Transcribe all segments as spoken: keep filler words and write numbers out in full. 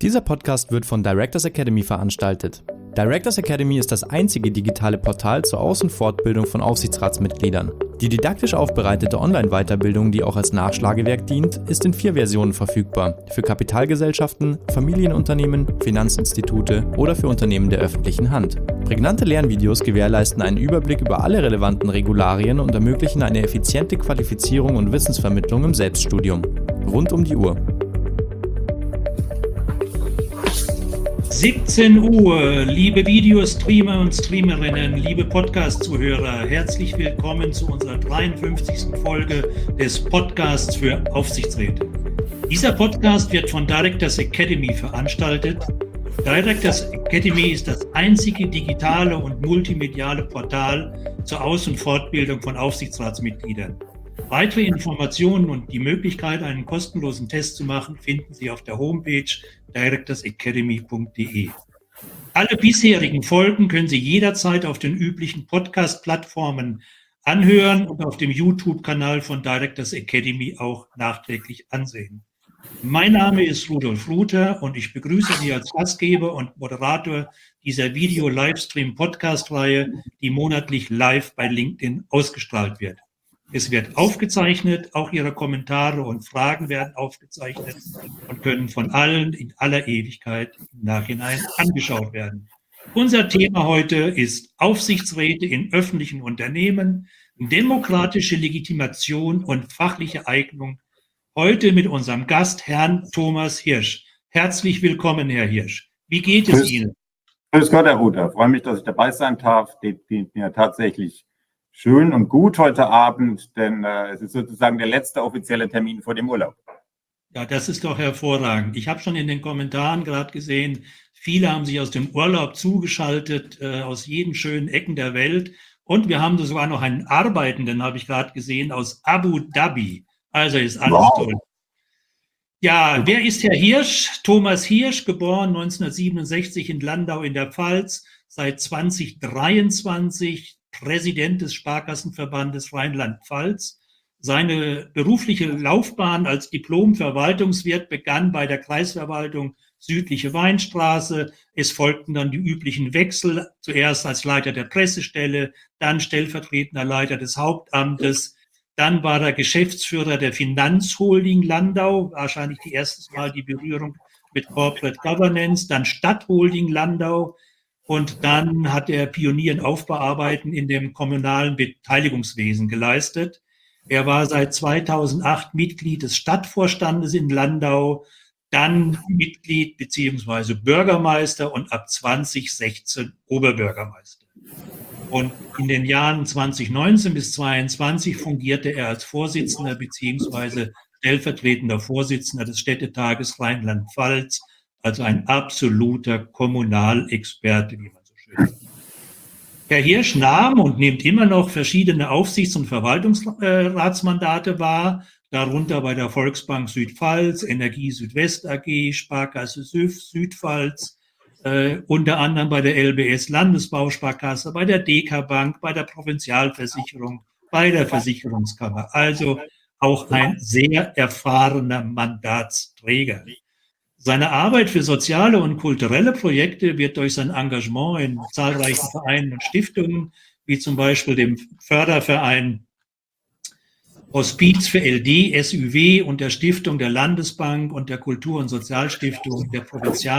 Dieser Podcast wird von Directors Academy veranstaltet. Directors Academy ist das einzige digitale Portal zur Aus- und Fortbildung von Aufsichtsratsmitgliedern. Die didaktisch aufbereitete Online-Weiterbildung, die auch als Nachschlagewerk dient, ist in vier Versionen verfügbar: für Kapitalgesellschaften, Familienunternehmen, Finanzinstitute oder für Unternehmen der öffentlichen Hand. Prägnante Lernvideos gewährleisten einen Überblick über alle relevanten Regularien und ermöglichen eine effiziente Qualifizierung und Wissensvermittlung im Selbststudium. Rund um die Uhr. siebzehn Uhr, liebe Videostreamer und Streamerinnen, liebe Podcast-Zuhörer, herzlich willkommen zu unserer dreiundfünfzigsten Folge des Podcasts für Aufsichtsräte. Dieser Podcast wird von Directors Academy veranstaltet. Directors Academy ist das einzige digitale und multimediale Portal zur Aus- und Fortbildung von Aufsichtsratsmitgliedern. Weitere Informationen und die Möglichkeit, einen kostenlosen Test zu machen, finden Sie auf der Homepage directors academy punkt de. Alle bisherigen Folgen können Sie jederzeit auf den üblichen Podcast-Plattformen anhören und auf dem YouTube-Kanal von Directors Academy auch nachträglich ansehen. Mein Name ist Rudolf Ruther und ich begrüße Sie als Gastgeber und Moderator dieser Video-Livestream-Podcast-Reihe, die monatlich live bei LinkedIn ausgestrahlt wird. Es wird aufgezeichnet, auch Ihre Kommentare und Fragen werden aufgezeichnet und können von allen in aller Ewigkeit im Nachhinein angeschaut werden. Unser Thema heute ist Aufsichtsräte in öffentlichen Unternehmen, demokratische Legitimation und fachliche Eignung. Heute mit unserem Gast, Herrn Thomas Hirsch. Herzlich willkommen, Herr Hirsch. Wie geht es Grüß, Ihnen? Grüß Gott, Herr Ruther. Ich freue mich, dass ich dabei sein darf. Geht mir tatsächlich schön und gut heute Abend, denn äh, es ist sozusagen der letzte offizielle Termin vor dem Urlaub. Ja, das ist doch hervorragend. Ich habe schon in den Kommentaren gerade gesehen, viele haben sich aus dem Urlaub zugeschaltet, äh, aus jeden schönen Ecken der Welt. Und wir haben sogar noch einen Arbeitenden, habe ich gerade gesehen, aus Abu Dhabi. Also ist alles wow. Toll. Ja, wer ist Herr Hirsch? Thomas Hirsch, geboren neunzehnhundertsiebenundsechzig in Landau in der Pfalz, seit zweitausenddreiundzwanzig Präsident des Sparkassenverbandes Rheinland-Pfalz. Seine berufliche Laufbahn als Diplom-Verwaltungswirt begann bei der Kreisverwaltung Südliche Weinstraße. Es folgten dann die üblichen Wechsel, zuerst als Leiter der Pressestelle, dann stellvertretender Leiter des Hauptamtes. Dann war er Geschäftsführer der Finanzholding Landau, wahrscheinlich die erste Mal die Berührung mit Corporate Governance, dann Stadtholding Landau. Und dann hat er Pionier- und Aufbauarbeiten in dem kommunalen Beteiligungswesen geleistet. Er war seit zweitausendacht Mitglied des Stadtvorstandes in Landau, dann Mitglied bzw. Bürgermeister und ab zweitausendsechzehn Oberbürgermeister. Und in den Jahren zweitausendneunzehn bis zweitausendzweiundzwanzig fungierte er als Vorsitzender bzw. stellvertretender Vorsitzender des Städtetages Rheinland-Pfalz, also ein absoluter Kommunalexperte, wie man so schön sagt. Herr Hirsch nahm und nimmt immer noch verschiedene Aufsichts- und Verwaltungsratsmandate wahr, darunter bei der Volksbank Südpfalz, Energie Südwest A G, Sparkasse Süf Südpfalz, äh, unter anderem bei der L B S Landesbausparkasse, bei der D K Bank, bei der Provinzialversicherung, bei der Versicherungskammer. Also auch ein sehr erfahrener Mandatsträger. Seine Arbeit für soziale und kulturelle Projekte wird durch sein Engagement in zahlreichen Vereinen und Stiftungen, wie zum Beispiel dem Förderverein Hospiz für L D, S Ü W und der Stiftung der Landesbank und der Kultur- und Sozialstiftung der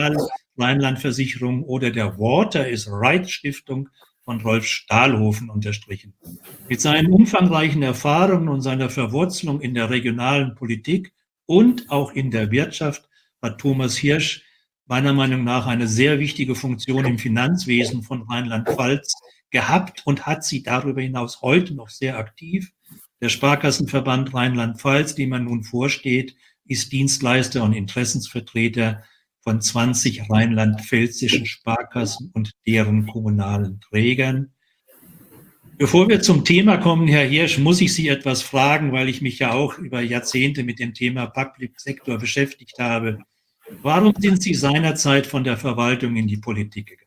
Provinzial-Rheinland-Versicherung oder der Water is Right Stiftung von Rolf Stahlhofen unterstrichen. Mit seinen umfangreichen Erfahrungen und seiner Verwurzelung in der regionalen Politik und auch in der Wirtschaft hat Thomas Hirsch meiner Meinung nach eine sehr wichtige Funktion im Finanzwesen von Rheinland-Pfalz gehabt und hat sie darüber hinaus heute noch sehr aktiv. Der Sparkassenverband Rheinland-Pfalz, dem er nun vorsteht, ist Dienstleister und Interessensvertreter von zwanzig rheinland-pfälzischen Sparkassen und deren kommunalen Trägern. Bevor wir zum Thema kommen, Herr Hirsch, muss ich Sie etwas fragen, weil ich mich ja auch über Jahrzehnte mit dem Thema Public Sector beschäftigt habe. Warum sind Sie seinerzeit von der Verwaltung in die Politik gegangen?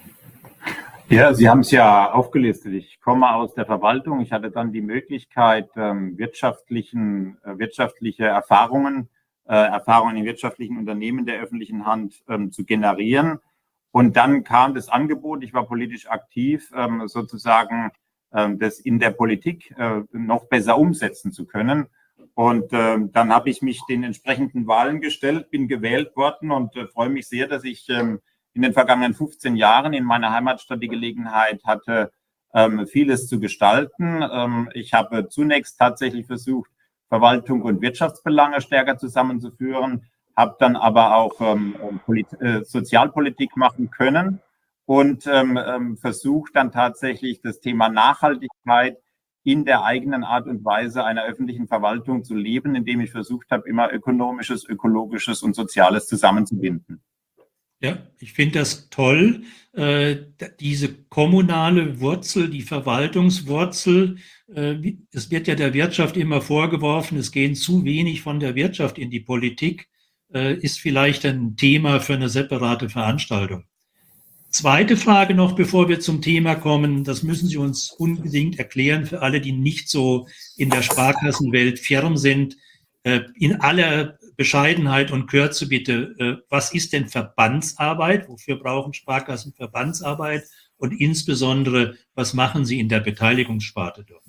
Ja, Sie haben es ja aufgelistet. Ich komme aus der Verwaltung. Ich hatte dann die Möglichkeit, ähm, wirtschaftlichen, äh, wirtschaftliche Erfahrungen äh, Erfahrungen in wirtschaftlichen Unternehmen der öffentlichen Hand ähm, zu generieren. Und dann kam das Angebot, ich war politisch aktiv, ähm, sozusagen ähm, das in der Politik äh, noch besser umsetzen zu können. Und äh, dann habe ich mich den entsprechenden Wahlen gestellt, bin gewählt worden und äh, freue mich sehr, dass ich ähm, in den vergangenen fünfzehn Jahren in meiner Heimatstadt die Gelegenheit hatte, ähm, vieles zu gestalten. Ähm, ich habe zunächst tatsächlich versucht, Verwaltung und Wirtschaftsbelange stärker zusammenzuführen, habe dann aber auch ähm, Polit- äh, Sozialpolitik machen können und ähm, ähm, versucht dann tatsächlich das Thema Nachhaltigkeit in der eigenen Art und Weise einer öffentlichen Verwaltung zu leben, indem ich versucht habe, immer Ökonomisches, Ökologisches und Soziales zusammenzubinden. Ja, ich finde das toll, äh, diese kommunale Wurzel, die Verwaltungswurzel. Äh, es wird ja der Wirtschaft immer vorgeworfen, es gehen zu wenig von der Wirtschaft in die Politik, äh, ist vielleicht ein Thema für eine separate Veranstaltung. Zweite Frage noch, bevor wir zum Thema kommen, das müssen Sie uns unbedingt erklären für alle, die nicht so in der Sparkassenwelt firm sind. In aller Bescheidenheit und Kürze bitte, was ist denn Verbandsarbeit? Wofür brauchen Sparkassen Verbandsarbeit? Und insbesondere, was machen Sie in der Beteiligungssparte dort?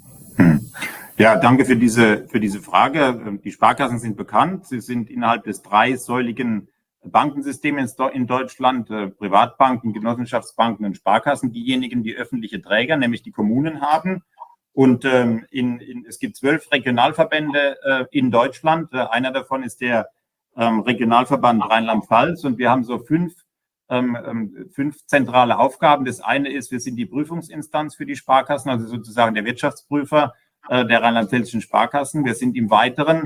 Ja, danke für diese, für diese Frage. Die Sparkassen sind bekannt. Sie sind innerhalb des dreisäuligen Bankensystems in Deutschland, äh, Privatbanken, Genossenschaftsbanken und Sparkassen, diejenigen, die öffentliche Träger, nämlich die Kommunen haben. Und ähm, in, in, es gibt zwölf Regionalverbände äh, in Deutschland. Äh, einer davon ist der ähm, Regionalverband Rheinland-Pfalz. Und wir haben so fünf, ähm, fünf zentrale Aufgaben. Das eine ist, wir sind die Prüfungsinstanz für die Sparkassen, also sozusagen der Wirtschaftsprüfer äh, der rheinland-pfälzischen Sparkassen. Wir sind im Weiteren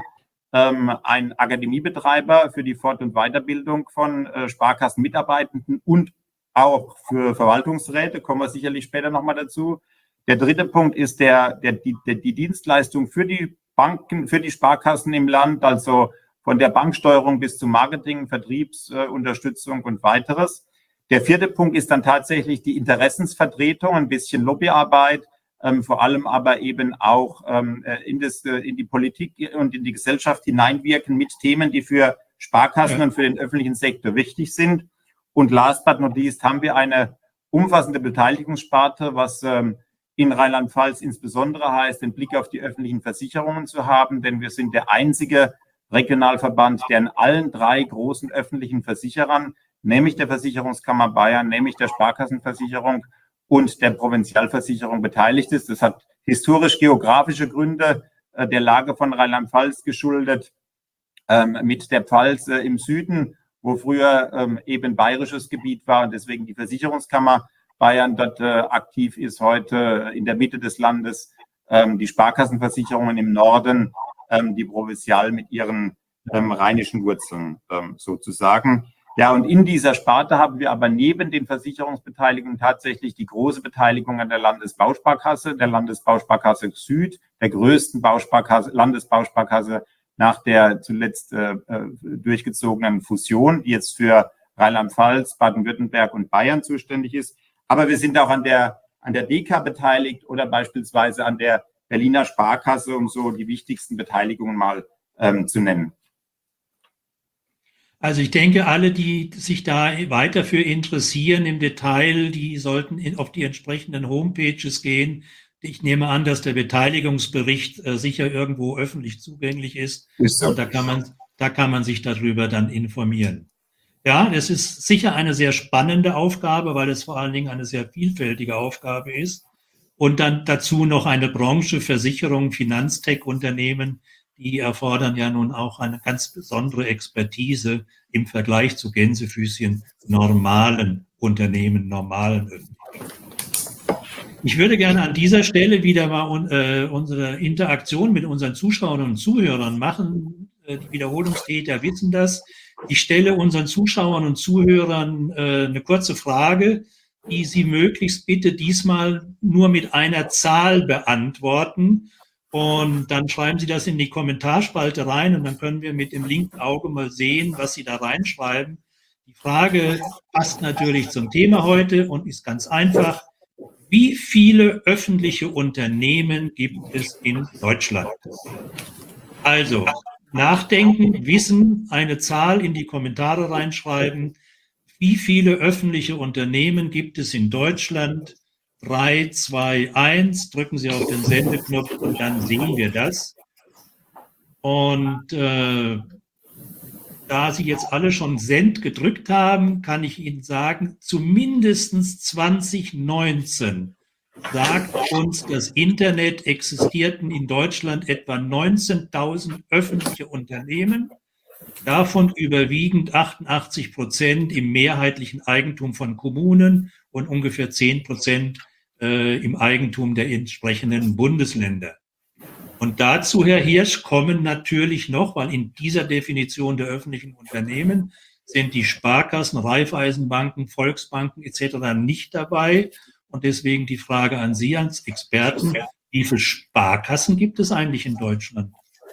ein Akademiebetreiber für die Fort- und Weiterbildung von äh, Sparkassenmitarbeitenden und auch für Verwaltungsräte, kommen wir sicherlich später nochmal dazu. Der dritte Punkt ist der, der, die, der, die Dienstleistung für die Banken, für die Sparkassen im Land, also von der Banksteuerung bis zum Marketing, Vertriebsunterstützung äh, und weiteres. Der vierte Punkt ist dann tatsächlich die Interessensvertretung, ein bisschen Lobbyarbeit, Ähm, vor allem aber eben auch ähm, in, das, in die Politik und in die Gesellschaft hineinwirken mit Themen, die für Sparkassen ja. und für den öffentlichen Sektor wichtig sind. Und last but not least haben wir eine umfassende Beteiligungssparte, was ähm, in Rheinland-Pfalz insbesondere heißt, den Blick auf die öffentlichen Versicherungen zu haben, denn wir sind der einzige Regionalverband, der in allen drei großen öffentlichen Versicherern, nämlich der Versicherungskammer Bayern, nämlich der Sparkassenversicherung und der Provinzialversicherung beteiligt ist. Das hat historisch-geografische Gründe äh, der Lage von Rheinland-Pfalz geschuldet, ähm, mit der Pfalz äh, im Süden, wo früher ähm, eben bayerisches Gebiet war und deswegen die Versicherungskammer Bayern dort äh, aktiv ist, heute in der Mitte des Landes ähm, die Sparkassenversicherungen im Norden, ähm, die Provinzial mit ihren ähm, rheinischen Wurzeln ähm, sozusagen. Ja, und in dieser Sparte haben wir aber neben den Versicherungsbeteiligungen tatsächlich die große Beteiligung an der Landesbausparkasse, der Landesbausparkasse Süd, der größten Bausparkasse, Landesbausparkasse nach der zuletzt äh, durchgezogenen Fusion, die jetzt für Rheinland-Pfalz, Baden-Württemberg und Bayern zuständig ist. Aber wir sind auch an der, an der D K beteiligt oder beispielsweise an der Berliner Sparkasse, um so die wichtigsten Beteiligungen mal ähm, zu nennen. Also ich denke, alle, die sich da weiter für interessieren im Detail, die sollten auf die entsprechenden Homepages gehen. Ich nehme an, dass der Beteiligungsbericht äh, sicher irgendwo öffentlich zugänglich ist. ist so. Und da kann man, da kann man sich darüber dann informieren. Ja, das ist sicher eine sehr spannende Aufgabe, weil es vor allen Dingen eine sehr vielfältige Aufgabe ist. Und dann dazu noch eine Branche, Versicherung, Finanztech-Unternehmen, die erfordern ja nun auch eine ganz besondere Expertise im Vergleich zu Gänsefüßchen normalen Unternehmen, normalen Öffentlichkeiten. Ich würde gerne an dieser Stelle wieder mal äh, unsere Interaktion mit unseren Zuschauern und Zuhörern machen. Äh, die Wiederholungstäter wissen das. Ich stelle unseren Zuschauern und Zuhörern äh, eine kurze Frage, die Sie möglichst bitte diesmal nur mit einer Zahl beantworten. Und dann schreiben Sie das in die Kommentarspalte rein und dann können wir mit dem linken Auge mal sehen, was Sie da reinschreiben. Die Frage passt natürlich zum Thema heute und ist ganz einfach. Wie viele öffentliche Unternehmen gibt es in Deutschland? Also, nachdenken, wissen, eine Zahl in die Kommentare reinschreiben. Wie viele öffentliche Unternehmen gibt es in Deutschland? drei, zwei, eins. Drücken Sie auf den Sendeknopf und dann sehen wir das. Und äh, da Sie jetzt alle schon Send gedrückt haben, kann ich Ihnen sagen, zumindest zwanzig neunzehn sagt uns, das Internet existierten in Deutschland etwa neunzehntausend öffentliche Unternehmen, davon überwiegend achtundachtzig Prozent im mehrheitlichen Eigentum von Kommunen und ungefähr zehn Prozent äh, im Eigentum der entsprechenden Bundesländer. Und dazu, Herr Hirsch, kommen natürlich noch, weil in dieser Definition der öffentlichen Unternehmen sind die Sparkassen, Raiffeisenbanken, Volksbanken et cetera nicht dabei. Und deswegen die Frage an Sie als Experten, wie viele Sparkassen gibt es eigentlich in Deutschland?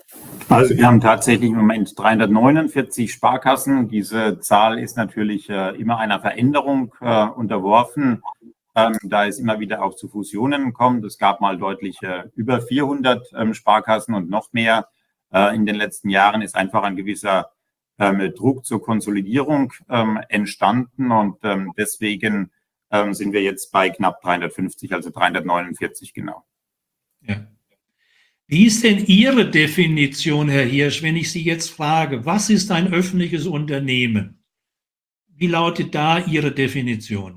Also wir haben tatsächlich im Moment dreihundertneunundvierzig Sparkassen. Diese Zahl ist natürlich äh, immer einer Veränderung äh, unterworfen, ähm, da es immer wieder auch zu Fusionen kommt. Es gab mal deutlich äh, über vierhundert ähm, Sparkassen und noch mehr. Äh, in den letzten Jahren ist einfach ein gewisser ähm, Druck zur Konsolidierung ähm, entstanden und ähm, deswegen ähm, sind wir jetzt bei knapp dreihundertfünfzig, also dreihundertneunundvierzig genau. Ja. Wie ist denn Ihre Definition, Herr Hirsch, wenn ich Sie jetzt frage, was ist ein öffentliches Unternehmen? Wie lautet da Ihre Definition?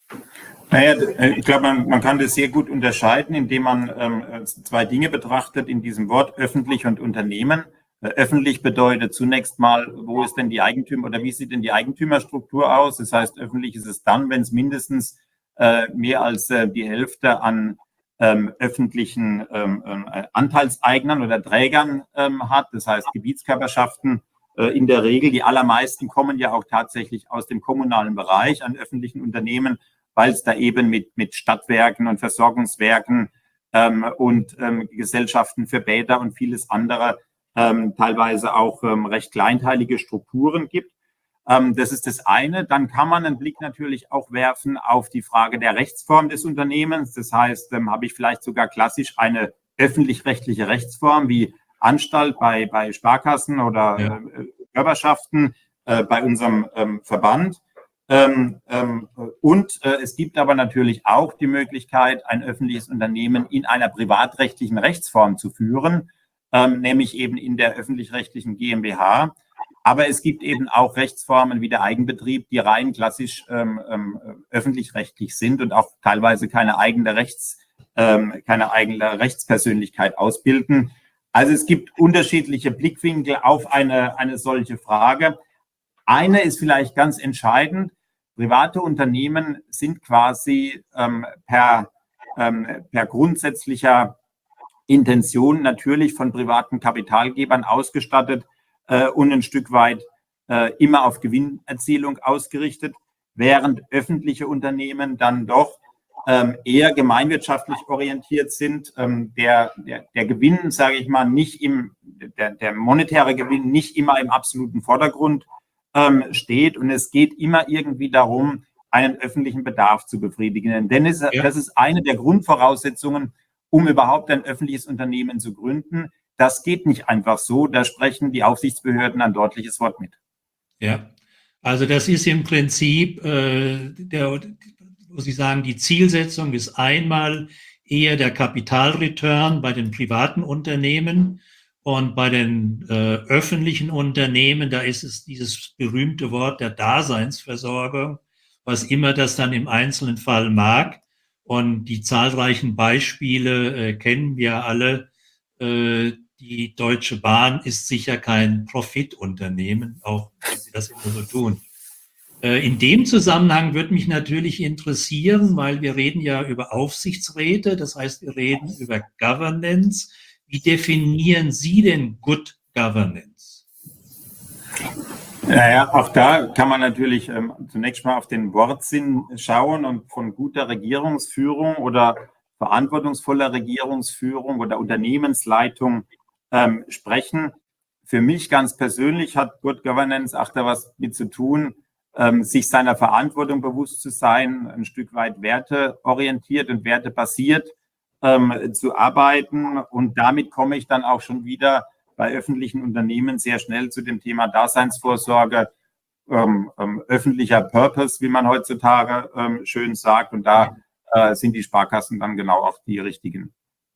Naja, ich glaube, man, man kann das sehr gut unterscheiden, indem man ähm, zwei Dinge betrachtet in diesem Wort, öffentlich und Unternehmen. Äh, öffentlich bedeutet zunächst mal, wo ist denn die Eigentümer oder wie sieht denn die Eigentümerstruktur aus? Das heißt, öffentlich ist es dann, wenn es mindestens äh, mehr als äh, die Hälfte an ähm, öffentlichen ähm, äh, Anteilseignern oder Trägern ähm, hat. Das heißt, Gebietskörperschaften äh, in der Regel, die allermeisten kommen ja auch tatsächlich aus dem kommunalen Bereich an öffentlichen Unternehmen, weil es da eben mit, mit Stadtwerken und Versorgungswerken ähm, und ähm, Gesellschaften für Bäder und vieles andere ähm, teilweise auch ähm, recht kleinteilige Strukturen gibt. Ähm, das ist das eine. Dann kann man einen Blick natürlich auch werfen auf die Frage der Rechtsform des Unternehmens. Das heißt, ähm, habe ich vielleicht sogar klassisch eine öffentlich-rechtliche Rechtsform wie Anstalt bei, bei Sparkassen oder ja. äh, Körperschaften äh, bei unserem ähm, Verband. Ähm, ähm, und äh, es gibt aber natürlich auch die Möglichkeit, ein öffentliches Unternehmen in einer privatrechtlichen Rechtsform zu führen, ähm, nämlich eben in der öffentlich-rechtlichen GmbH. Aber es gibt eben auch Rechtsformen wie der Eigenbetrieb, die rein klassisch ähm, ähm, öffentlich-rechtlich sind und auch teilweise keine eigene Rechts, ähm, keine eigene Rechtspersönlichkeit ausbilden. Also es gibt unterschiedliche Blickwinkel auf eine, eine solche Frage. Eine ist vielleicht ganz entscheidend. Private Unternehmen sind quasi ähm, per, ähm, per grundsätzlicher Intention natürlich von privaten Kapitalgebern ausgestattet äh, und ein Stück weit äh, immer auf Gewinnerzielung ausgerichtet, während öffentliche Unternehmen dann doch ähm, eher gemeinwirtschaftlich orientiert sind. Ähm, der, der, der Gewinn, sage ich mal, nicht im, der, der monetäre Gewinn nicht immer im absoluten Vordergrund steht und es geht immer irgendwie darum, einen öffentlichen Bedarf zu befriedigen. Denn es, ja. das ist eine der Grundvoraussetzungen, um überhaupt ein öffentliches Unternehmen zu gründen. Das geht nicht einfach so, da sprechen die Aufsichtsbehörden ein deutliches Wort mit. Ja, also das ist im Prinzip, äh, der, muss ich sagen, die Zielsetzung ist einmal eher der Kapitalreturn bei den privaten Unternehmen. Und bei den äh, öffentlichen Unternehmen, da ist es dieses berühmte Wort der Daseinsversorgung, was immer das dann im einzelnen Fall mag. Und die zahlreichen Beispiele äh, kennen wir alle. Äh, die Deutsche Bahn ist sicher kein Profitunternehmen, auch wenn sie das immer so tun. Äh, in dem Zusammenhang würde mich natürlich interessieren, weil wir reden ja über Aufsichtsräte, das heißt, wir reden über Governance. Wie definieren Sie denn Good Governance? Naja, auch da kann man natürlich ähm, zunächst mal auf den Wortsinn schauen und von guter Regierungsführung oder verantwortungsvoller Regierungsführung oder Unternehmensleitung ähm, sprechen. Für mich ganz persönlich hat Good Governance auch da was mit zu tun, ähm, sich seiner Verantwortung bewusst zu sein, ein Stück weit werteorientiert und wertebasiert zu arbeiten. Und damit komme ich dann auch schon wieder bei öffentlichen Unternehmen sehr schnell zu dem Thema Daseinsvorsorge, ähm, ähm, öffentlicher Purpose, wie man heutzutage ähm, schön sagt. Und da äh, sind die Sparkassen dann genau auch die richtigen.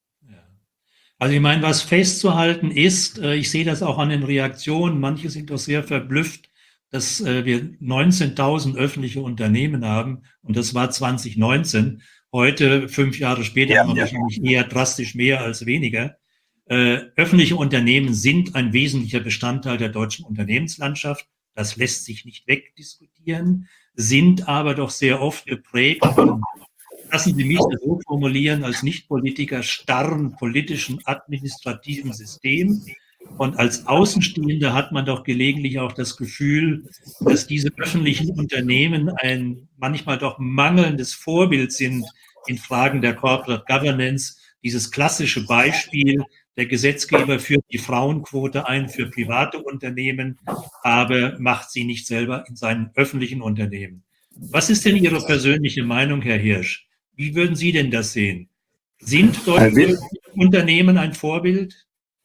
Also ich meine, was festzuhalten ist, äh, ich sehe das auch an den Reaktionen, manche sind doch sehr verblüfft, dass äh, wir neunzehntausend öffentliche Unternehmen haben und das war zwanzig neunzehn. Heute, fünf Jahre später, Ja, haben wir ja. wahrscheinlich eher drastisch mehr als weniger. Äh, öffentliche Unternehmen sind ein wesentlicher Bestandteil der deutschen Unternehmenslandschaft. Das lässt sich nicht wegdiskutieren, sind aber doch sehr oft geprägt von, lassen Sie mich das so formulieren, als Nicht-Politiker starren politischen, administrativen System. Und als Außenstehender hat man doch gelegentlich auch das Gefühl, dass diese öffentlichen Unternehmen ein manchmal doch mangelndes Vorbild sind in Fragen der Corporate Governance. Dieses klassische Beispiel, der Gesetzgeber führt die Frauenquote ein für private Unternehmen, aber macht sie nicht selber in seinen öffentlichen Unternehmen. Was ist denn Ihre persönliche Meinung, Herr Hirsch? Wie würden Sie denn das sehen? Sind deutsche Unternehmen ein Vorbild?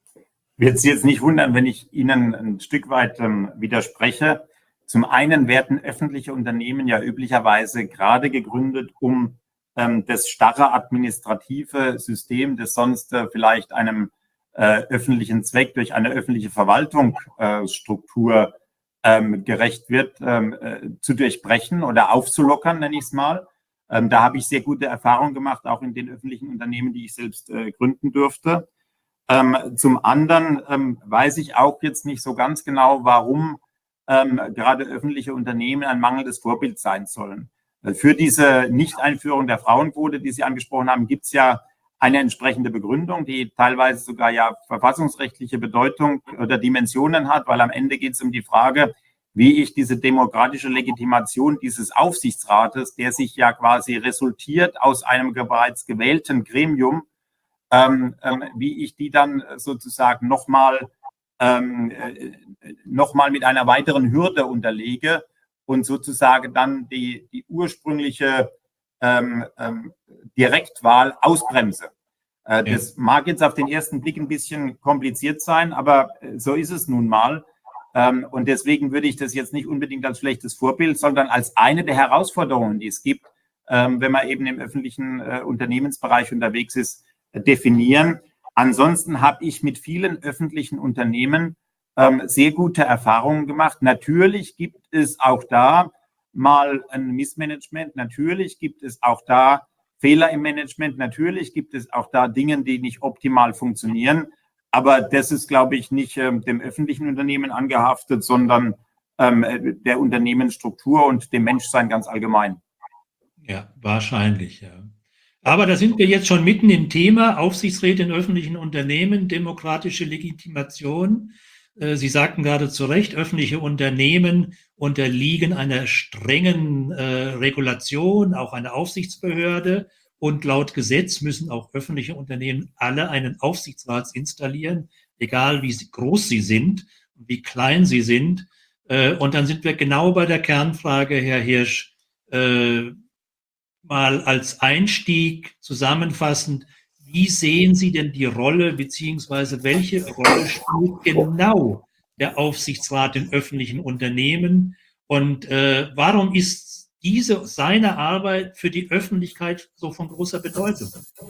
Wird Sie jetzt nicht wundern, wenn ich Ihnen ein Stück weit ähm, widerspreche. Zum einen werden öffentliche Unternehmen ja üblicherweise gerade gegründet, um ähm, das starre administrative System, das sonst äh, vielleicht einem äh, öffentlichen Zweck durch eine öffentliche Verwaltungsstruktur äh, ähm, gerecht wird, ähm, äh, zu durchbrechen oder aufzulockern, nenne ich es mal. Ähm, da habe ich sehr gute Erfahrungen gemacht, auch in den öffentlichen Unternehmen, die ich selbst äh, gründen durfte. Ähm, zum anderen ähm, weiß ich auch jetzt nicht so ganz genau, warum ähm, gerade öffentliche Unternehmen ein mangelndes Vorbild sein sollen. Für diese Nichteinführung der Frauenquote, die Sie angesprochen haben, gibt es ja eine entsprechende Begründung, die teilweise sogar ja verfassungsrechtliche Bedeutung oder Dimensionen hat, weil am Ende geht es um die Frage, wie ich diese demokratische Legitimation dieses Aufsichtsrates, der sich ja quasi resultiert aus einem bereits gewählten Gremium, ähm, ähm, wie ich die dann sozusagen nochmal ähm, äh, noch mal mit einer weiteren Hürde unterlege und sozusagen dann die, die ursprüngliche ähm, ähm, Direktwahl ausbremse. Äh, ja. Das mag jetzt auf den ersten Blick ein bisschen kompliziert sein, aber so ist es nun mal. Ähm, und deswegen würde ich das jetzt nicht unbedingt als schlechtes Vorbild, sondern als eine der Herausforderungen, die es gibt, ähm, wenn man eben im öffentlichen äh, Unternehmensbereich unterwegs ist, äh, definieren. Ansonsten habe ich mit vielen öffentlichen Unternehmen ähm, sehr gute Erfahrungen gemacht. Natürlich gibt es auch da mal ein Missmanagement. Natürlich gibt es auch da Fehler im Management. Natürlich gibt es auch da Dinge, die nicht optimal funktionieren. Aber das ist, glaube ich, nicht ähm, dem öffentlichen Unternehmen angehaftet, sondern ähm, der Unternehmensstruktur und dem Menschsein ganz allgemein. Ja, wahrscheinlich, ja. Aber da sind wir jetzt schon mitten im Thema Aufsichtsräte in öffentlichen Unternehmen, demokratische Legitimation. Sie sagten gerade zu Recht, öffentliche Unternehmen unterliegen einer strengen äh, Regulation, auch einer Aufsichtsbehörde. Und laut Gesetz müssen auch öffentliche Unternehmen alle einen Aufsichtsrat installieren, egal wie groß sie sind und wie klein sie sind. Äh, und dann sind wir genau bei der Kernfrage, Herr Hirsch, äh, mal als Einstieg zusammenfassend, wie sehen Sie denn die Rolle, beziehungsweise welche Rolle spielt genau der Aufsichtsrat in öffentlichen Unternehmen und äh, warum ist diese, seine Arbeit für die Öffentlichkeit so von großer Bedeutung?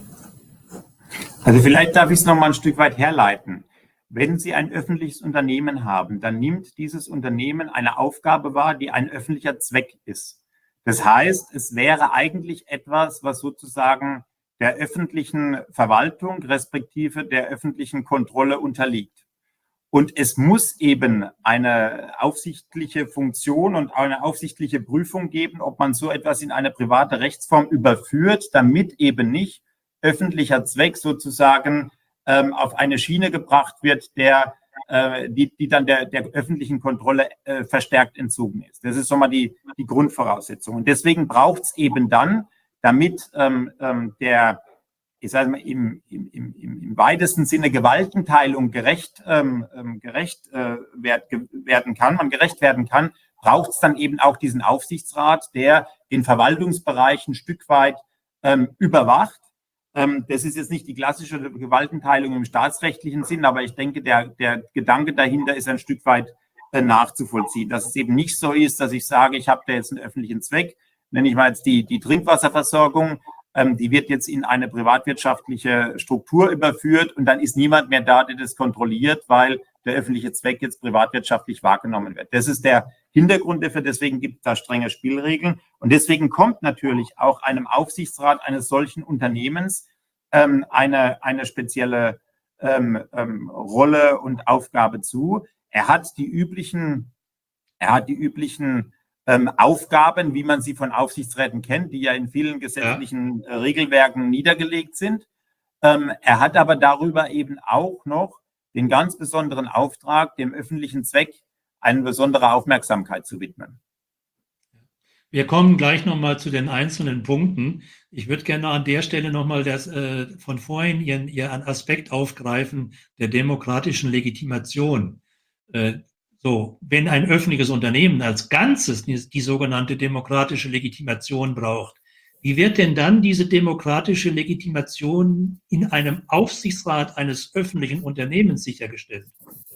Also vielleicht darf ich es noch mal ein Stück weit herleiten. Wenn Sie ein öffentliches Unternehmen haben, dann nimmt dieses Unternehmen eine Aufgabe wahr, die ein öffentlicher Zweck ist. Das heißt, es wäre eigentlich etwas, was sozusagen der öffentlichen Verwaltung respektive der öffentlichen Kontrolle unterliegt. Und es muss eben eine aufsichtliche Funktion und eine aufsichtliche Prüfung geben, ob man so etwas in eine private Rechtsform überführt, damit eben nicht öffentlicher Zweck sozusagen ähm, auf eine Schiene gebracht wird, der Die, die dann der, der öffentlichen Kontrolle äh, verstärkt entzogen ist. Das ist schon mal die, die Grundvoraussetzung. Und deswegen braucht es eben dann, damit ähm, ähm, der, ich sage mal, im, im, im, im weitesten Sinne Gewaltenteilung gerecht, ähm, gerecht äh, werd, ge, werden kann, man gerecht werden kann, braucht es dann eben auch diesen Aufsichtsrat, der den Verwaltungsbereich ein Stück weit ähm, überwacht, Ähm, das ist jetzt nicht die klassische Gewaltenteilung im staatsrechtlichen Sinn, aber ich denke, der, der Gedanke dahinter ist ein Stück weit äh, nachzuvollziehen, dass es eben nicht so ist, dass ich sage, ich habe da jetzt einen öffentlichen Zweck, nenne ich mal jetzt die, die Trinkwasserversorgung, ähm, die wird jetzt in eine privatwirtschaftliche Struktur überführt und dann ist niemand mehr da, der das kontrolliert, weil der öffentliche Zweck jetzt privatwirtschaftlich wahrgenommen wird. Das ist der Hintergrund dafür, deswegen gibt es da strenge Spielregeln und deswegen kommt natürlich auch einem Aufsichtsrat eines solchen Unternehmens ähm, eine, eine spezielle ähm, ähm, Rolle und Aufgabe zu. Er hat die üblichen, er hat die üblichen ähm, Aufgaben, wie man sie von Aufsichtsräten kennt, die ja in vielen gesetzlichen ja. äh, Regelwerken niedergelegt sind. Ähm, er hat aber darüber eben auch noch den ganz besonderen Auftrag, dem öffentlichen Zweck eine besondere Aufmerksamkeit zu widmen. Wir kommen gleich nochmal zu den einzelnen Punkten. Ich würde gerne an der Stelle nochmal das äh, von vorhin Ihren, Ihren Aspekt aufgreifen der demokratischen Legitimation. Äh, so, wenn ein öffentliches Unternehmen als Ganzes die, die sogenannte demokratische Legitimation braucht, wie wird denn dann diese demokratische Legitimation in einem Aufsichtsrat eines öffentlichen Unternehmens sichergestellt?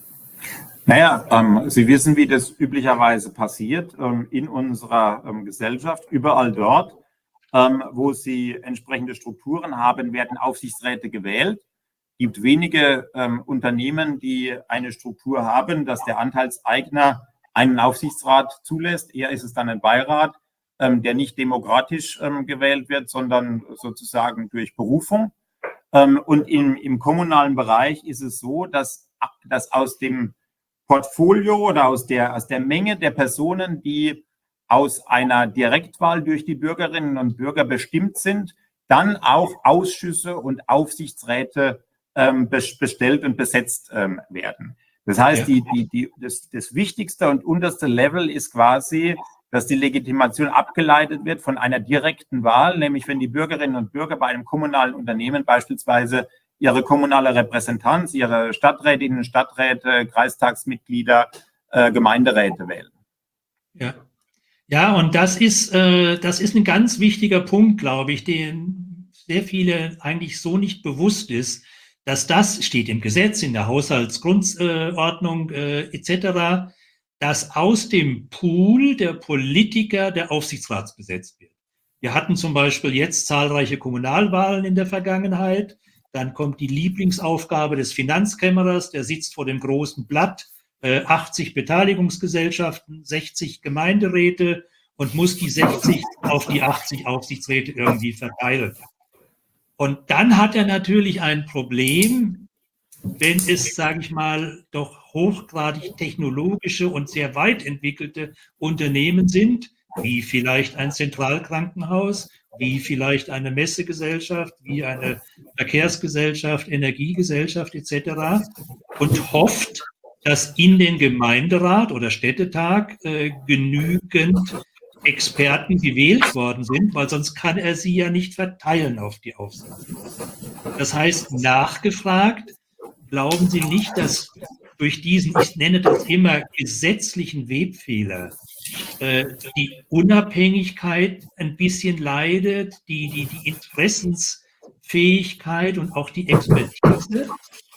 Naja, ähm, Sie wissen, wie das üblicherweise passiert ähm, in unserer ähm, Gesellschaft. Überall dort, ähm, wo Sie entsprechende Strukturen haben, werden Aufsichtsräte gewählt. Es gibt wenige ähm, Unternehmen, die eine Struktur haben, dass der Anteilseigner einen Aufsichtsrat zulässt. Eher ist es dann ein Beirat, ähm, der nicht demokratisch ähm, gewählt wird, sondern sozusagen durch Berufung. Ähm, und im, im kommunalen Bereich ist es so, dass, dass aus dem Portfolio oder aus der, aus der Menge der Personen, die aus einer Direktwahl durch die Bürgerinnen und Bürger bestimmt sind, dann auch Ausschüsse und Aufsichtsräte ähm, bestellt und besetzt ähm, werden. Das heißt, ja. die, die, die, das, das wichtigste und unterste Level ist quasi, dass die Legitimation abgeleitet wird von einer direkten Wahl, nämlich wenn die Bürgerinnen und Bürger bei einem kommunalen Unternehmen beispielsweise ihre kommunale Repräsentanz, ihre Stadträtinnen, Stadträte, Kreistagsmitglieder, äh, Gemeinderäte wählen. Ja, ja, und das ist, äh, das ist ein ganz wichtiger Punkt, glaube ich, den sehr viele eigentlich so nicht bewusst ist, dass das steht im Gesetz, in der Haushaltsgrundordnung äh, et cetera, dass aus dem Pool der Politiker der Aufsichtsrat besetzt wird. Wir hatten zum Beispiel jetzt zahlreiche Kommunalwahlen in der Vergangenheit. Dann kommt die Lieblingsaufgabe des Finanzkämmerers, der sitzt vor dem großen Blatt, äh, achtzig Beteiligungsgesellschaften, sechzig Gemeinderäte und muss die sechzig auf die achtzig Aufsichtsräte irgendwie verteilen. Und dann hat er natürlich ein Problem, wenn es, sage ich mal, doch hochgradig technologische und sehr weit entwickelte Unternehmen sind, wie vielleicht ein Zentralkrankenhaus, wie vielleicht eine Messegesellschaft, wie eine Verkehrsgesellschaft, Energiegesellschaft et cetera. Und hofft, dass in den Gemeinderat oder Städtetag äh, genügend Experten gewählt worden sind, weil sonst kann er sie ja nicht verteilen auf die Aufsicht. Das heißt, nachgefragt, glauben Sie nicht, dass durch diesen, ich nenne das immer gesetzlichen Webfehler, die Unabhängigkeit ein bisschen leidet, die, die, die Interessensfähigkeit und auch die Expertise?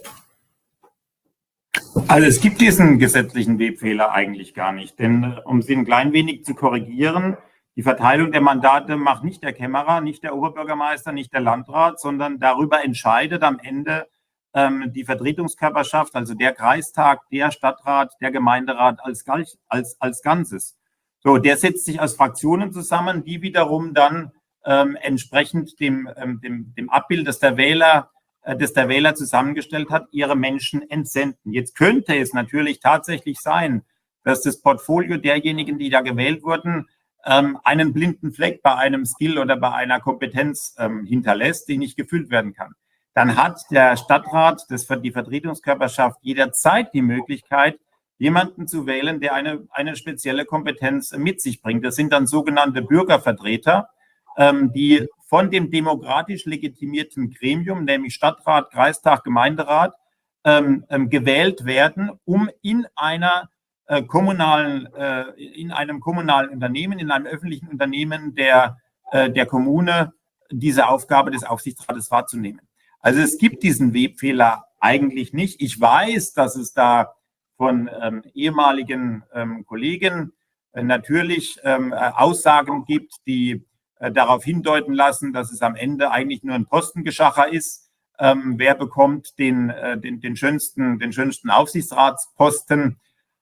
Also es gibt diesen gesetzlichen Webfehler eigentlich gar nicht, denn um Sie ein klein wenig zu korrigieren, die Verteilung der Mandate macht nicht der Kämmerer, nicht der Oberbürgermeister, nicht der Landrat, sondern darüber entscheidet am Ende ähm, die Vertretungskörperschaft, also der Kreistag, der Stadtrat, der Gemeinderat als, als, als Ganzes. So, der setzt sich aus Fraktionen zusammen, die wiederum dann ähm, entsprechend dem, ähm, dem, dem Abbild, das der Wähler, äh, das der Wähler zusammengestellt hat, ihre Menschen entsenden. Jetzt könnte es natürlich tatsächlich sein, dass das Portfolio derjenigen, die da gewählt wurden, ähm, einen blinden Fleck bei einem Skill oder bei einer Kompetenz ähm, hinterlässt, die nicht gefüllt werden kann. Dann hat der Stadtrat, das, die Vertretungskörperschaft jederzeit die Möglichkeit, jemanden zu wählen, der eine, eine spezielle Kompetenz mit sich bringt. Das sind dann sogenannte Bürgervertreter, ähm, die von dem demokratisch legitimierten Gremium, nämlich Stadtrat, Kreistag, Gemeinderat, ähm, ähm, gewählt werden, um in einer äh, kommunalen, äh, in einem kommunalen Unternehmen, in einem öffentlichen Unternehmen der, äh, der Kommune diese Aufgabe des Aufsichtsrates wahrzunehmen. Also es gibt diesen Webfehler eigentlich nicht. Ich weiß, dass es da von ähm, ehemaligen ähm, Kollegen äh, natürlich ähm, Aussagen gibt, die äh, darauf hindeuten lassen, dass es am Ende eigentlich nur ein Postengeschacher ist. Ähm, wer bekommt den, äh, den, den, schönsten, den schönsten Aufsichtsratsposten?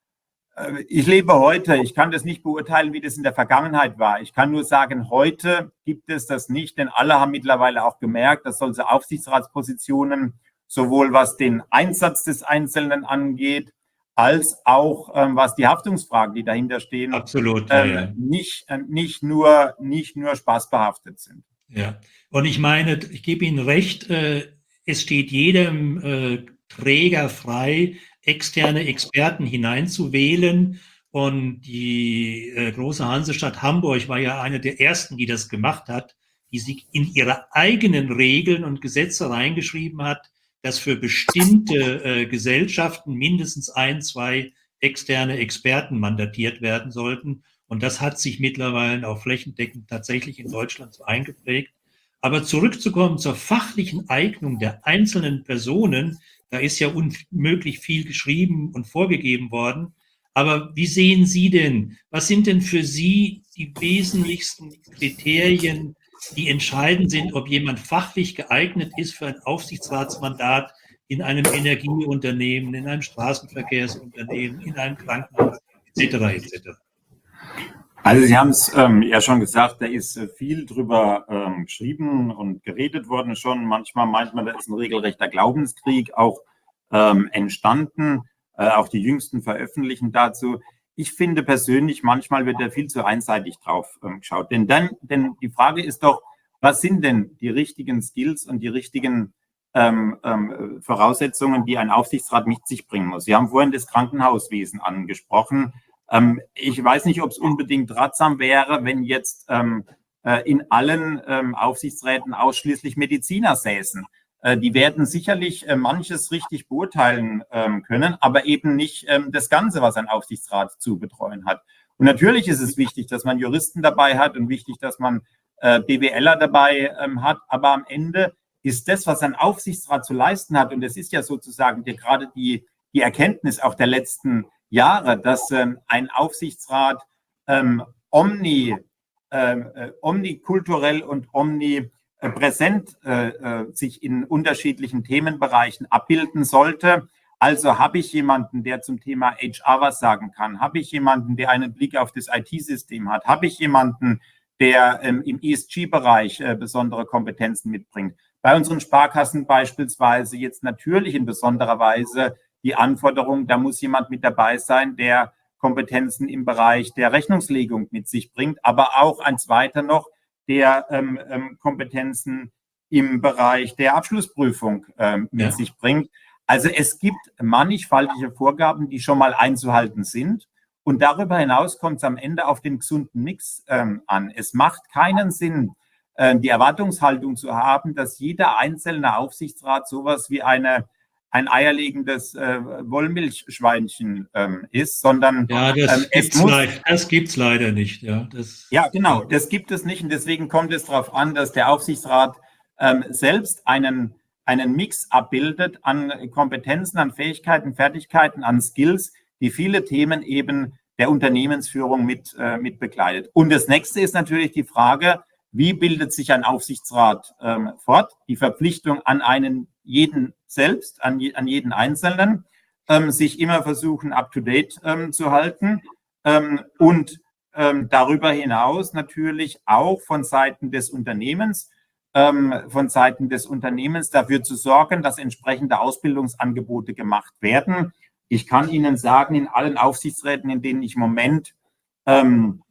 Äh, ich lebe heute, ich kann das nicht beurteilen, wie das in der Vergangenheit war. Ich kann nur sagen, heute gibt es das nicht, denn alle haben mittlerweile auch gemerkt, dass solche Aufsichtsratspositionen sowohl was den Einsatz des Einzelnen angeht, als auch ähm, was die Haftungsfragen, die dahinter stehen, Absolut, ja, ähm, ja. nicht, äh, nicht, nur, nicht nur spaßbehaftet sind. Ja, und ich meine, ich gebe Ihnen recht, äh, es steht jedem äh, Träger frei, externe Experten hineinzuwählen. Und die äh, große Hansestadt Hamburg war ja eine der ersten, die das gemacht hat, die sich in ihre eigenen Regeln und Gesetze reingeschrieben hat, dass für bestimmte äh, Gesellschaften mindestens ein, zwei externe Experten mandatiert werden sollten. Und das hat sich mittlerweile auch flächendeckend tatsächlich in Deutschland so eingeprägt. Aber zurückzukommen zur fachlichen Eignung der einzelnen Personen, da ist ja unmöglich viel geschrieben und vorgegeben worden. Aber wie sehen Sie denn, was sind denn für Sie die wesentlichsten Kriterien, die entscheidend sind, ob jemand fachlich geeignet ist für ein Aufsichtsratsmandat in einem Energieunternehmen, in einem Straßenverkehrsunternehmen, in einem Krankenhaus, et cetera et cetera? Also Sie haben es ähm, ja schon gesagt, da ist äh, viel drüber ähm, geschrieben und geredet worden schon. Manchmal meint man, da ist ein regelrechter Glaubenskrieg auch ähm, entstanden, äh, auch die jüngsten veröffentlichen dazu. Ich finde persönlich, manchmal wird da viel zu einseitig drauf ähm, geschaut. Denn dann, denn die Frage ist doch, was sind denn die richtigen Skills und die richtigen ähm, ähm, Voraussetzungen, die ein Aufsichtsrat mit sich bringen muss? Sie haben vorhin das Krankenhauswesen angesprochen. Ähm, ich weiß nicht, ob es unbedingt ratsam wäre, wenn jetzt ähm, äh, in allen ähm, Aufsichtsräten ausschließlich Mediziner säßen. Äh, die werden sicherlich äh, manches richtig beurteilen ähm, können, aber eben nicht ähm, das Ganze, was ein Aufsichtsrat zu betreuen hat. Und natürlich ist es wichtig, dass man Juristen dabei hat und wichtig, dass man äh, BWLer dabei ähm, hat, aber am Ende ist das, was ein Aufsichtsrat zu leisten hat, und das ist ja sozusagen die, gerade die, die Erkenntnis auch der letzten Jahre, dass ähm, ein Aufsichtsrat ähm, omni, äh, omnikulturell und omnipräsent äh, äh, sich in unterschiedlichen Themenbereichen abbilden sollte. Also habe ich jemanden, der zum Thema H R was sagen kann? Habe ich jemanden, der einen Blick auf das I T-System hat? Habe ich jemanden, der ähm, im E S G-Bereich äh, besondere Kompetenzen mitbringt? Bei unseren Sparkassen beispielsweise jetzt natürlich in besonderer Weise die Anforderung, da muss jemand mit dabei sein, der Kompetenzen im Bereich der Rechnungslegung mit sich bringt, aber auch ein zweiter noch, der ähm, ähm, Kompetenzen im Bereich der Abschlussprüfung ähm, mit ja. sich bringt. Also es gibt mannigfaltige Vorgaben, die schon mal einzuhalten sind. Und darüber hinaus kommt es am Ende auf den gesunden Mix ähm, an. Es macht keinen Sinn, äh, die Erwartungshaltung zu haben, dass jeder einzelne Aufsichtsrat sowas wie eine ein eierlegendes äh, Wollmilchschweinchen ähm, ist, sondern ja, das ähm, gibt's es muss, leider, das gibt's leider nicht. Ja, das, ja, genau, das gibt es nicht, und deswegen kommt es darauf an, dass der Aufsichtsrat ähm, selbst einen einen Mix abbildet an Kompetenzen, an Fähigkeiten, Fertigkeiten, an Skills, die viele Themen eben der Unternehmensführung mit äh, mit begleitet. Und das nächste ist natürlich die Frage: Wie bildet sich ein Aufsichtsrat ähm, fort? Die Verpflichtung an einen jeden selbst, an, je, an jeden Einzelnen, ähm, sich immer versuchen, up-to-date ähm, zu halten ähm, und ähm, darüber hinaus natürlich auch von Seiten des Unternehmens, ähm, von Seiten des Unternehmens dafür zu sorgen, dass entsprechende Ausbildungsangebote gemacht werden. Ich kann Ihnen sagen, in allen Aufsichtsräten, in denen ich im Moment ähm,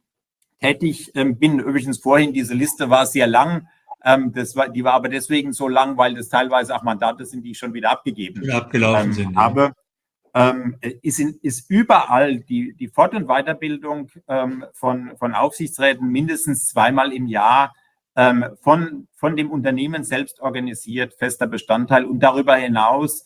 tätig ähm, bin, übrigens vorhin, diese Liste war sehr lang, ähm, das war, die war aber deswegen so lang, weil das teilweise auch Mandate sind, die schon wieder abgegeben wieder abgelaufen ähm, sind. habe. Ja. Ähm, ist, in, ist überall die, die Fort- und Weiterbildung ähm, von, von Aufsichtsräten mindestens zweimal im Jahr ähm, von, von dem Unternehmen selbst organisiert, fester Bestandteil. Und darüber hinaus,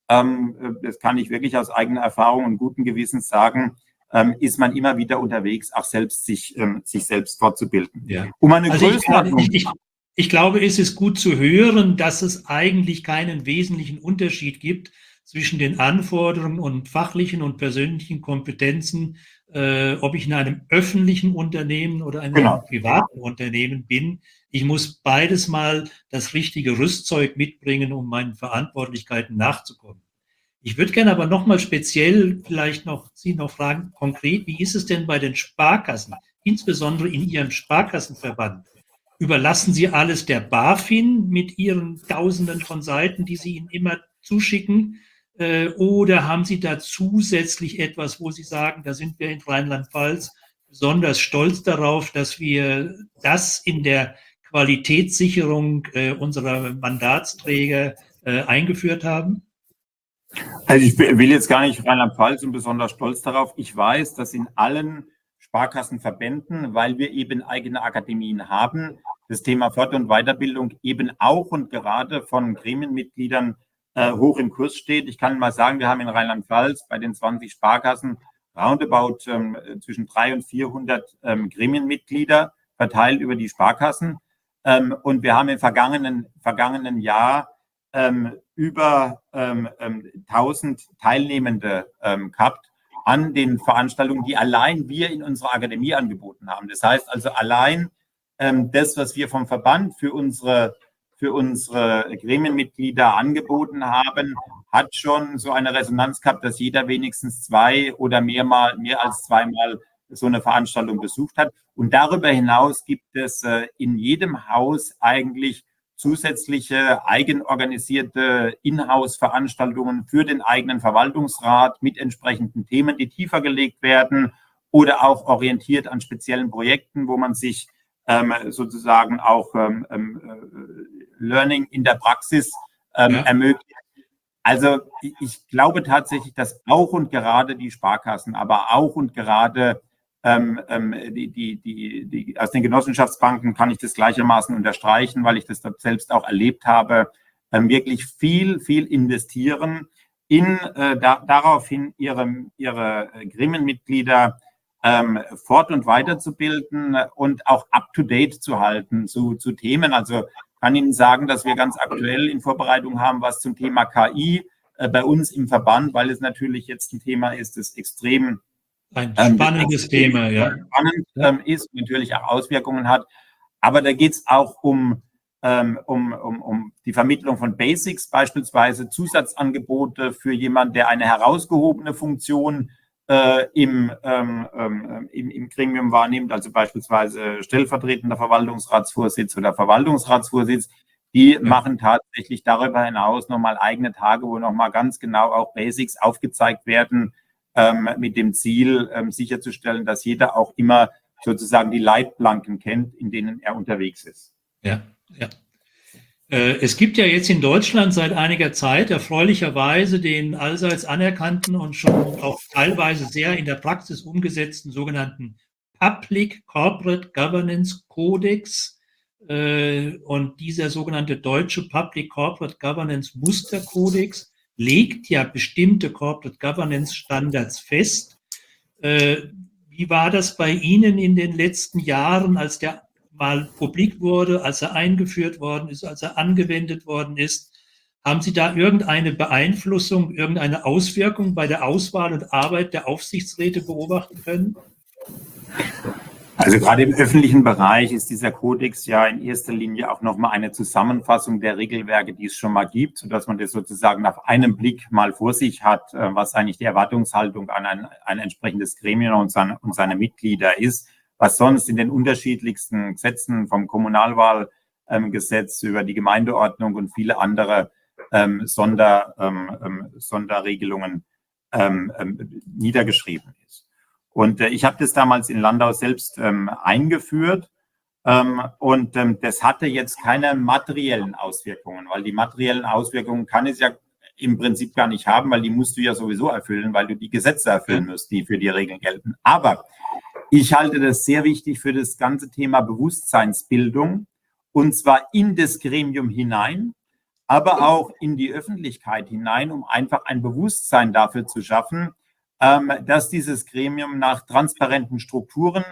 ähm, das kann ich wirklich aus eigener Erfahrung und gutem Gewissen sagen, ähm, ist man immer wieder unterwegs, auch selbst sich, ähm, sich selbst fortzubilden. Ja. Um eine also Größenordnung. Ich, ich, Ich glaube, es ist gut zu hören, dass es eigentlich keinen wesentlichen Unterschied gibt zwischen den Anforderungen und fachlichen und persönlichen Kompetenzen, äh, ob ich in einem öffentlichen Unternehmen oder in Genau. einem privaten Unternehmen bin. Ich muss beides mal das richtige Rüstzeug mitbringen, um meinen Verantwortlichkeiten nachzukommen. Ich würde gerne aber nochmal speziell vielleicht noch Sie noch fragen, konkret, wie ist es denn bei den Sparkassen, insbesondere in Ihrem Sparkassenverband? Überlassen Sie alles der BaFin mit Ihren Tausenden von Seiten, die Sie Ihnen immer zuschicken? Äh, oder haben Sie da zusätzlich etwas, wo Sie sagen, da sind wir in Rheinland-Pfalz besonders stolz darauf, dass wir das in der Qualitätssicherung äh, unserer Mandatsträger äh, eingeführt haben? Also ich will jetzt gar nicht Rheinland-Pfalz und besonders stolz darauf. Ich weiß, dass in allen Sparkassenverbänden, weil wir eben eigene Akademien haben, das Thema Fort- und Weiterbildung eben auch und gerade von Gremienmitgliedern äh, hoch im Kurs steht. Ich kann mal sagen, wir haben in Rheinland-Pfalz bei den zwanzig Sparkassen roundabout ähm, zwischen dreihundert und vierhundert ähm, Gremienmitglieder verteilt über die Sparkassen. Ähm, und wir haben im vergangenen, vergangenen Jahr ähm, über ähm, tausend Teilnehmende ähm, gehabt an den Veranstaltungen, die allein wir in unserer Akademie angeboten haben. Das heißt also allein ähm, das, was wir vom Verband für unsere, für unsere Gremienmitglieder angeboten haben, hat schon so eine Resonanz gehabt, dass jeder wenigstens zwei oder mehrmal, mehr als zweimal so eine Veranstaltung besucht hat. Und darüber hinaus gibt es äh, in jedem Haus eigentlich zusätzliche eigenorganisierte Inhouse-Veranstaltungen für den eigenen Verwaltungsrat mit entsprechenden Themen, die tiefer gelegt werden oder auch orientiert an speziellen Projekten, wo man sich ähm, sozusagen auch ähm, äh, Learning in der Praxis ähm, ja. ermöglicht. Also ich glaube tatsächlich, dass auch und gerade die Sparkassen, aber auch und gerade Ähm, ähm, die, die, die, die, aus den Genossenschaftsbanken kann ich das gleichermaßen unterstreichen, weil ich das dort selbst auch erlebt habe, ähm, wirklich viel, viel investieren in äh, da, daraufhin ihre, ihre Gremienmitglieder ähm, fort- und weiterzubilden und auch up-to-date zu halten zu, zu Themen. Also kann Ihnen sagen, dass wir ganz aktuell in Vorbereitung haben, was zum Thema K I äh, bei uns im Verband, weil es natürlich jetzt ein Thema ist, das extrem Ein spannendes ähm, Thema, ja. Spannend ähm, ist und natürlich auch Auswirkungen hat. Aber da geht es auch um, ähm, um, um, um die Vermittlung von Basics, beispielsweise Zusatzangebote für jemanden, der eine herausgehobene Funktion äh, im, ähm, ähm, im, im Gremium wahrnimmt, also beispielsweise stellvertretender Verwaltungsratsvorsitz oder Verwaltungsratsvorsitz. Die ja. machen tatsächlich darüber hinaus nochmal eigene Tage, wo nochmal ganz genau auch Basics aufgezeigt werden, mit dem Ziel, ähm, sicherzustellen, dass jeder auch immer sozusagen die Leitplanken kennt, in denen er unterwegs ist. Ja, ja. Äh, es gibt ja jetzt in Deutschland seit einiger Zeit erfreulicherweise den allseits anerkannten und schon auch teilweise sehr in der Praxis umgesetzten sogenannten Public Corporate Governance Codex. Äh, und dieser sogenannte deutsche Public Corporate Governance Musterkodex legt ja bestimmte Corporate Governance Standards fest. Äh, wie war das bei Ihnen in den letzten Jahren, als der mal publik wurde, als er eingeführt worden ist, als er angewendet worden ist? Haben Sie da irgendeine Beeinflussung, irgendeine Auswirkung bei der Auswahl und Arbeit der Aufsichtsräte beobachten können? Also gerade im öffentlichen Bereich ist dieser Kodex ja in erster Linie auch nochmal eine Zusammenfassung der Regelwerke, die es schon mal gibt, sodass man das sozusagen auf einen Blick mal vor sich hat, was eigentlich die Erwartungshaltung an ein, ein entsprechendes Gremium und seine, und seine Mitglieder ist, was sonst in den unterschiedlichsten Gesetzen vom Kommunalwahlgesetz ähm, über die Gemeindeordnung und viele andere ähm, Sonder, ähm, Sonderregelungen ähm, ähm, niedergeschrieben ist. Und äh, ich habe das damals in Landau selbst ähm, eingeführt ähm, und ähm, das hatte jetzt keine materiellen Auswirkungen, weil die materiellen Auswirkungen kann es ja im Prinzip gar nicht haben, weil die musst du ja sowieso erfüllen, weil du die Gesetze erfüllen musst, die für die Regeln gelten. Aber ich halte das sehr wichtig für das ganze Thema Bewusstseinsbildung und zwar in das Gremium hinein, aber auch in die Öffentlichkeit hinein, um einfach ein Bewusstsein dafür zu schaffen, dass dieses Gremium nach transparenten Strukturen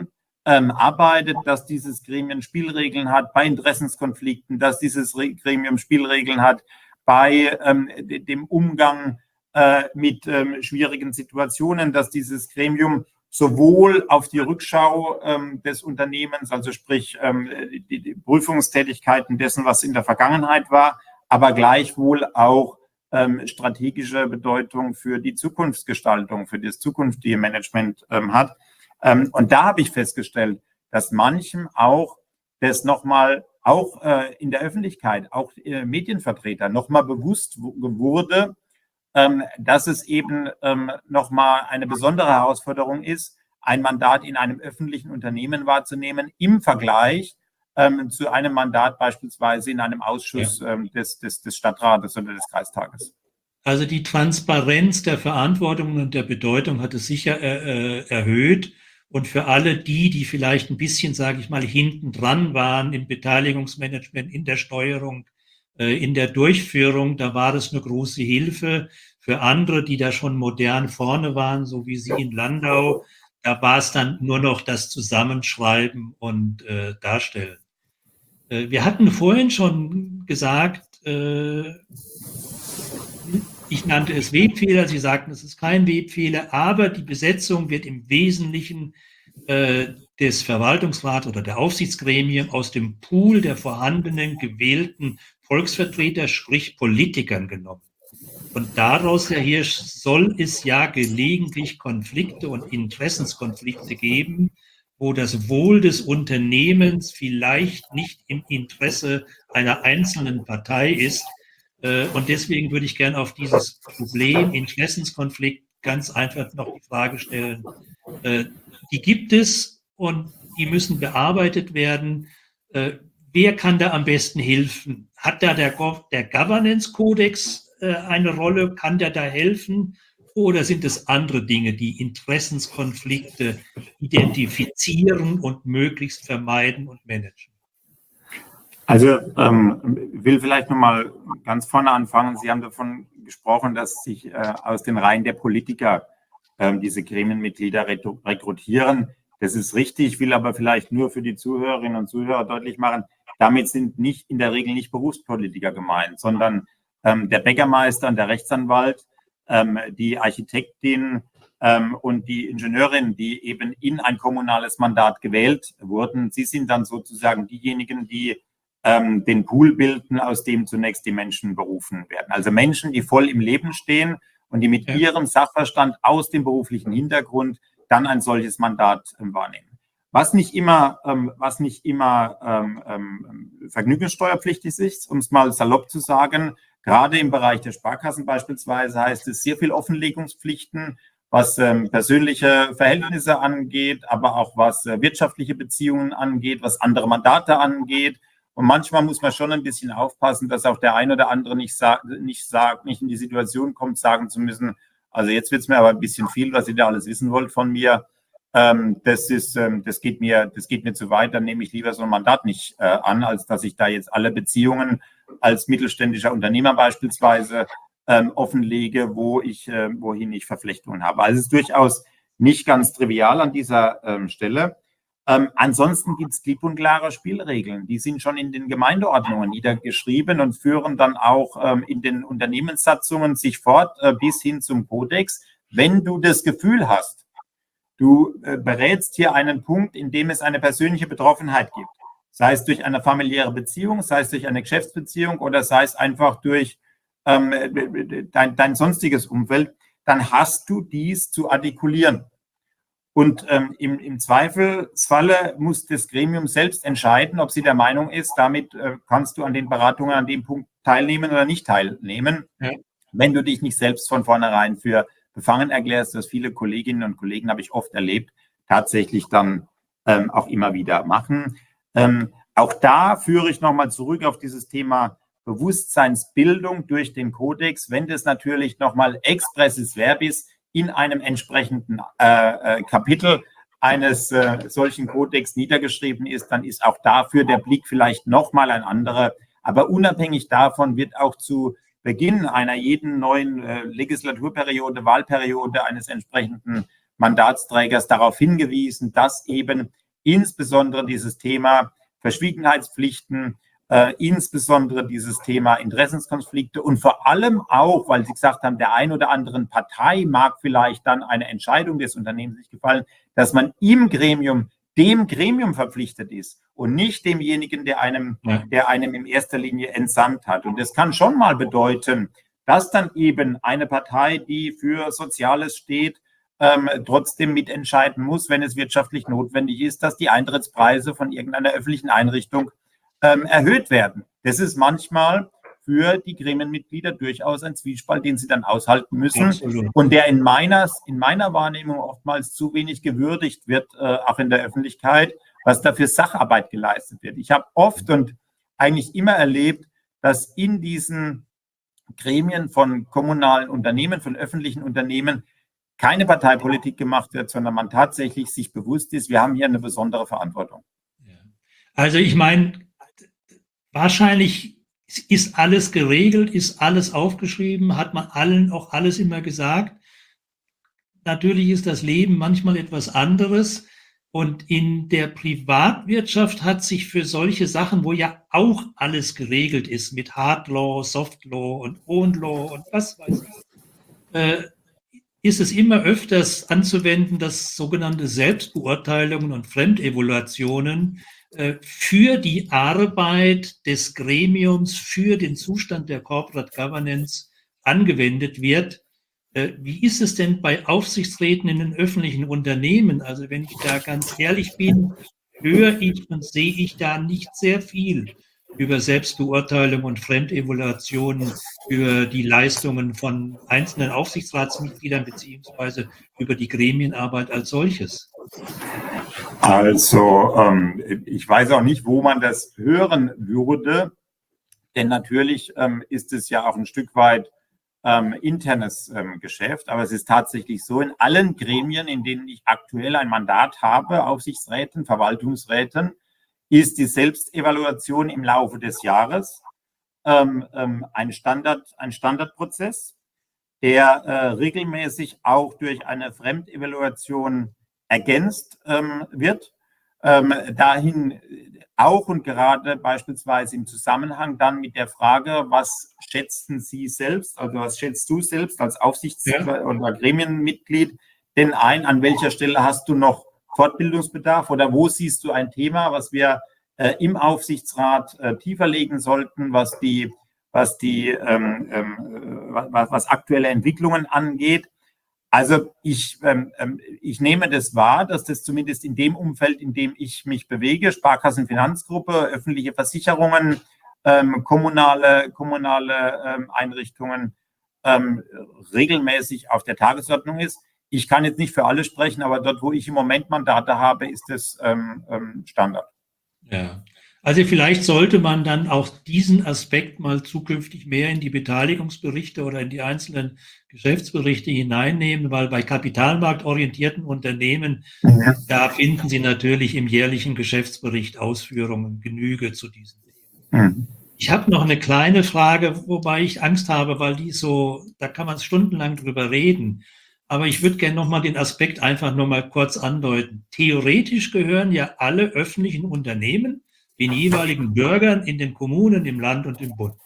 ähm, arbeitet, dass dieses Gremium Spielregeln hat bei Interessenskonflikten, dass dieses Gremium Spielregeln hat bei ähm, dem Umgang äh, mit ähm, schwierigen Situationen, dass dieses Gremium sowohl auf die Rückschau ähm, des Unternehmens, also sprich ähm, die, die Prüfungstätigkeiten dessen, was in der Vergangenheit war, aber gleichwohl auch ähm, strategische Bedeutung für die Zukunftsgestaltung, für das zukünftige Management ähm, hat. Ähm, und da habe ich festgestellt, dass manchem auch das nochmal, auch äh, in der Öffentlichkeit, auch äh, Medienvertreter nochmal bewusst wurde, ähm, dass es eben ähm, nochmal eine besondere Herausforderung ist, ein Mandat in einem öffentlichen Unternehmen wahrzunehmen im Vergleich ähm, zu einem Mandat beispielsweise in einem Ausschuss ja. ähm, des, des, des Stadtrates oder des Kreistages. Also die Transparenz der Verantwortung und der Bedeutung hat es sicher äh, erhöht. Und für alle die, die vielleicht ein bisschen, sage ich mal, hinten dran waren im Beteiligungsmanagement, in der Steuerung, äh, in der Durchführung, da war das eine große Hilfe. Für andere, die da schon modern vorne waren, so wie Sie in Landau, da war es dann nur noch das Zusammenschreiben und äh, Darstellen. Äh, wir hatten vorhin schon gesagt, äh, ich nannte es Webfehler, Sie sagten, es ist kein Webfehler, aber die Besetzung wird im Wesentlichen äh, des Verwaltungsrats oder der Aufsichtsgremien aus dem Pool der vorhandenen gewählten Volksvertreter, sprich Politikern genommen. Und daraus, Herr Hirsch, soll es ja gelegentlich Konflikte und Interessenskonflikte geben, wo das Wohl des Unternehmens vielleicht nicht im Interesse einer einzelnen Partei ist. Und deswegen würde ich gerne auf dieses Problem Interessenskonflikt ganz einfach noch die Frage stellen. Die gibt es und die müssen bearbeitet werden. Wer kann da am besten helfen? Hat da der, der Governance-Kodex eine Rolle? Kann der da helfen? Oder sind es andere Dinge, die Interessenskonflikte identifizieren und möglichst vermeiden und managen? Also ähm, will vielleicht nochmal ganz vorne anfangen. Sie haben davon gesprochen, dass sich äh, aus den Reihen der Politiker äh, diese Gremienmitglieder rekrutieren. Das ist richtig, ich will aber vielleicht nur für die Zuhörerinnen und Zuhörer deutlich machen, damit sind nicht in der Regel nicht Berufspolitiker gemeint, sondern ähm, der Bäckermeister und der Rechtsanwalt, ähm, die Architektin ähm, und die Ingenieurin, die eben in ein kommunales Mandat gewählt wurden. Sie sind dann sozusagen diejenigen, die den Pool bilden, aus dem zunächst die Menschen berufen werden. Also Menschen, die voll im Leben stehen und die mit ja. ihrem Sachverstand aus dem beruflichen Hintergrund dann ein solches Mandat ähm, wahrnehmen. Was nicht immer, ähm, was nicht immer ähm, ähm, vergnügungssteuerpflichtig ist, um es mal salopp zu sagen, gerade im Bereich der Sparkassen beispielsweise heißt es sehr viel Offenlegungspflichten, was ähm, persönliche Verhältnisse angeht, aber auch was äh, wirtschaftliche Beziehungen angeht, was andere Mandate angeht. Und manchmal muss man schon ein bisschen aufpassen, dass auch der ein oder andere nicht sagt, nicht sagt, nicht in die Situation kommt, sagen zu müssen, also jetzt wird es mir aber ein bisschen viel, was ihr da alles wissen wollt von mir. Ähm, das ist, ähm, das geht mir, das geht mir zu weit, dann nehme ich lieber so ein Mandat nicht äh, an, als dass ich da jetzt alle Beziehungen als mittelständischer Unternehmer beispielsweise ähm, offenlege, wo ich, äh, wohin ich Verflechtungen habe. Also es ist durchaus nicht ganz trivial an dieser ähm, Stelle. Ähm, ansonsten gibt es klipp und klare Spielregeln. Die sind schon in den Gemeindeordnungen niedergeschrieben und führen dann auch ähm, in den Unternehmenssatzungen sich fort äh, bis hin zum Kodex. Wenn du das Gefühl hast, du äh, berätst hier einen Punkt, in dem es eine persönliche Betroffenheit gibt, sei es durch eine familiäre Beziehung, sei es durch eine Geschäftsbeziehung oder sei es einfach durch ähm, dein, dein sonstiges Umfeld, dann hast du dies zu artikulieren. Und ähm, im, im Zweifelsfalle muss das Gremium selbst entscheiden, ob sie der Meinung ist, damit äh, kannst du an den Beratungen an dem Punkt teilnehmen oder nicht teilnehmen. Ja. Wenn du dich nicht selbst von vornherein für befangen erklärst, dass viele Kolleginnen und Kollegen, habe ich oft erlebt, tatsächlich dann ähm, auch immer wieder machen. Ähm, auch da führe ich nochmal zurück auf dieses Thema Bewusstseinsbildung durch den Kodex. Wenn das natürlich nochmal expressis verbis in einem entsprechenden äh, Kapitel eines äh, solchen Kodex niedergeschrieben ist, dann ist auch dafür der Blick vielleicht nochmal ein anderer. Aber unabhängig davon wird auch zu Beginn einer jeden neuen äh, Legislaturperiode, Wahlperiode eines entsprechenden Mandatsträgers darauf hingewiesen, dass eben insbesondere dieses Thema Verschwiegenheitspflichten, äh, insbesondere dieses Thema Interessenskonflikte und vor allem auch, weil Sie gesagt haben, der ein oder anderen Partei mag vielleicht dann eine Entscheidung des Unternehmens nicht gefallen, dass man im Gremium dem Gremium verpflichtet ist und nicht demjenigen, der einem, der einem in erster Linie entsandt hat. Und das kann schon mal bedeuten, dass dann eben eine Partei, die für Soziales steht, ähm, trotzdem mitentscheiden muss, wenn es wirtschaftlich notwendig ist, dass die Eintrittspreise von irgendeiner öffentlichen Einrichtung ähm, erhöht werden. Das ist manchmal für die Gremienmitglieder durchaus ein Zwiespalt, den sie dann aushalten müssen. Absolut. Und der in meiner, in meiner Wahrnehmung oftmals zu wenig gewürdigt wird, äh, auch in der Öffentlichkeit, was da für Sacharbeit geleistet wird. Ich habe oft und eigentlich immer erlebt, dass in diesen Gremien von kommunalen Unternehmen, von öffentlichen Unternehmen keine Parteipolitik gemacht wird, sondern man tatsächlich sich bewusst ist, wir haben hier eine besondere Verantwortung. Also ich meine, wahrscheinlich ist alles geregelt, ist alles aufgeschrieben, hat man allen auch alles immer gesagt. Natürlich ist das Leben manchmal etwas anderes. Und in der Privatwirtschaft hat sich für solche Sachen, wo ja auch alles geregelt ist, mit Hard Law, Soft Law und Own Law und was weiß ich, äh, ist es immer öfters anzuwenden, dass sogenannte Selbstbeurteilungen und Fremdevaluationen für die Arbeit des Gremiums, für den Zustand der Corporate Governance angewendet wird. Wie ist es denn bei Aufsichtsräten in den öffentlichen Unternehmen? Also wenn ich da ganz ehrlich bin, höre ich und sehe ich da nicht sehr viel über Selbstbeurteilung und Fremdevaluationen, über die Leistungen von einzelnen Aufsichtsratsmitgliedern beziehungsweise über die Gremienarbeit als solches. Also ähm, ich weiß auch nicht, wo man das hören würde, denn natürlich ähm, ist es ja auch ein Stück weit ähm, internes ähm, Geschäft, aber es ist tatsächlich so, in allen Gremien, in denen ich aktuell ein Mandat habe, Aufsichtsräten, Verwaltungsräten, ist die Selbstevaluation im Laufe des Jahres ähm, ähm, ein Standard, ein Standardprozess, der äh, regelmäßig auch durch eine Fremdevaluation ergänzt ähm, wird, ähm, dahin auch und gerade beispielsweise im Zusammenhang dann mit der Frage, was schätzen Sie selbst, also was schätzt du selbst als Aufsichts- ja. oder Gremienmitglied denn ein, an welcher Stelle hast du noch Fortbildungsbedarf oder wo siehst du ein Thema, was wir äh, im Aufsichtsrat äh, tiefer legen sollten, was die, was die, ähm, ähm, was, was aktuelle Entwicklungen angeht. Also ich, ähm, ich nehme das wahr, dass das zumindest in dem Umfeld, in dem ich mich bewege, Sparkassenfinanzgruppe, öffentliche Versicherungen, ähm, kommunale, kommunale ähm, Einrichtungen ähm, regelmäßig auf der Tagesordnung ist. Ich kann jetzt nicht für alle sprechen, aber dort, wo ich im Moment Mandate habe, ist das ähm, ähm, Standard. Ja. Also vielleicht sollte man dann auch diesen Aspekt mal zukünftig mehr in die Beteiligungsberichte oder in die einzelnen Geschäftsberichte hineinnehmen, weil bei kapitalmarktorientierten Unternehmen, ja. da finden Sie natürlich im jährlichen Geschäftsbericht Ausführungen, Genüge zu diesen Themen. Mhm. Ich habe noch eine kleine Frage, wobei ich Angst habe, weil die so, da kann man stundenlang drüber reden. Aber ich würde gerne nochmal den Aspekt einfach nur mal kurz andeuten. Theoretisch gehören ja alle öffentlichen Unternehmen den jeweiligen Bürgern in den Kommunen, im Land und im Bund.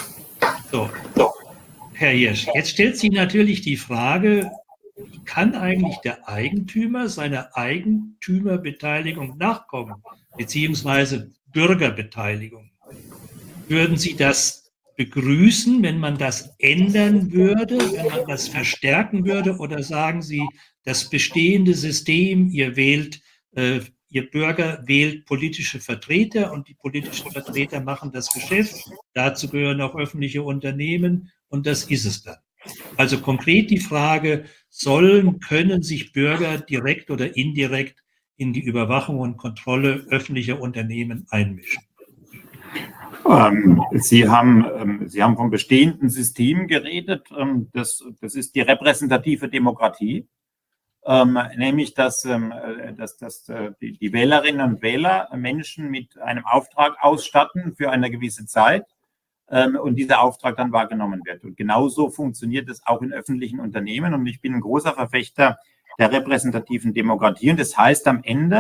So, so, Herr Hirsch, jetzt stellt sich natürlich die Frage, wie kann eigentlich der Eigentümer seiner Eigentümerbeteiligung nachkommen, beziehungsweise Bürgerbeteiligung? Würden Sie das begrüßen, wenn man das ändern würde, wenn man das verstärken würde, oder sagen Sie, das bestehende System, ihr wählt äh, Ihr Bürger wählt politische Vertreter und die politischen Vertreter machen das Geschäft. Dazu gehören auch öffentliche Unternehmen und das ist es dann. Also konkret die Frage, sollen, können sich Bürger direkt oder indirekt in die Überwachung und Kontrolle öffentlicher Unternehmen einmischen? Ähm, Sie haben, ähm, Sie haben vom bestehenden System geredet. Ähm, das, das ist die repräsentative Demokratie. Ähm, nämlich, dass, ähm, dass, dass äh, die, die Wählerinnen und Wähler Menschen mit einem Auftrag ausstatten für eine gewisse Zeit ähm, und dieser Auftrag dann wahrgenommen wird. Und genauso funktioniert es auch in öffentlichen Unternehmen. Und ich bin ein großer Verfechter der repräsentativen Demokratie. Und das heißt am Ende,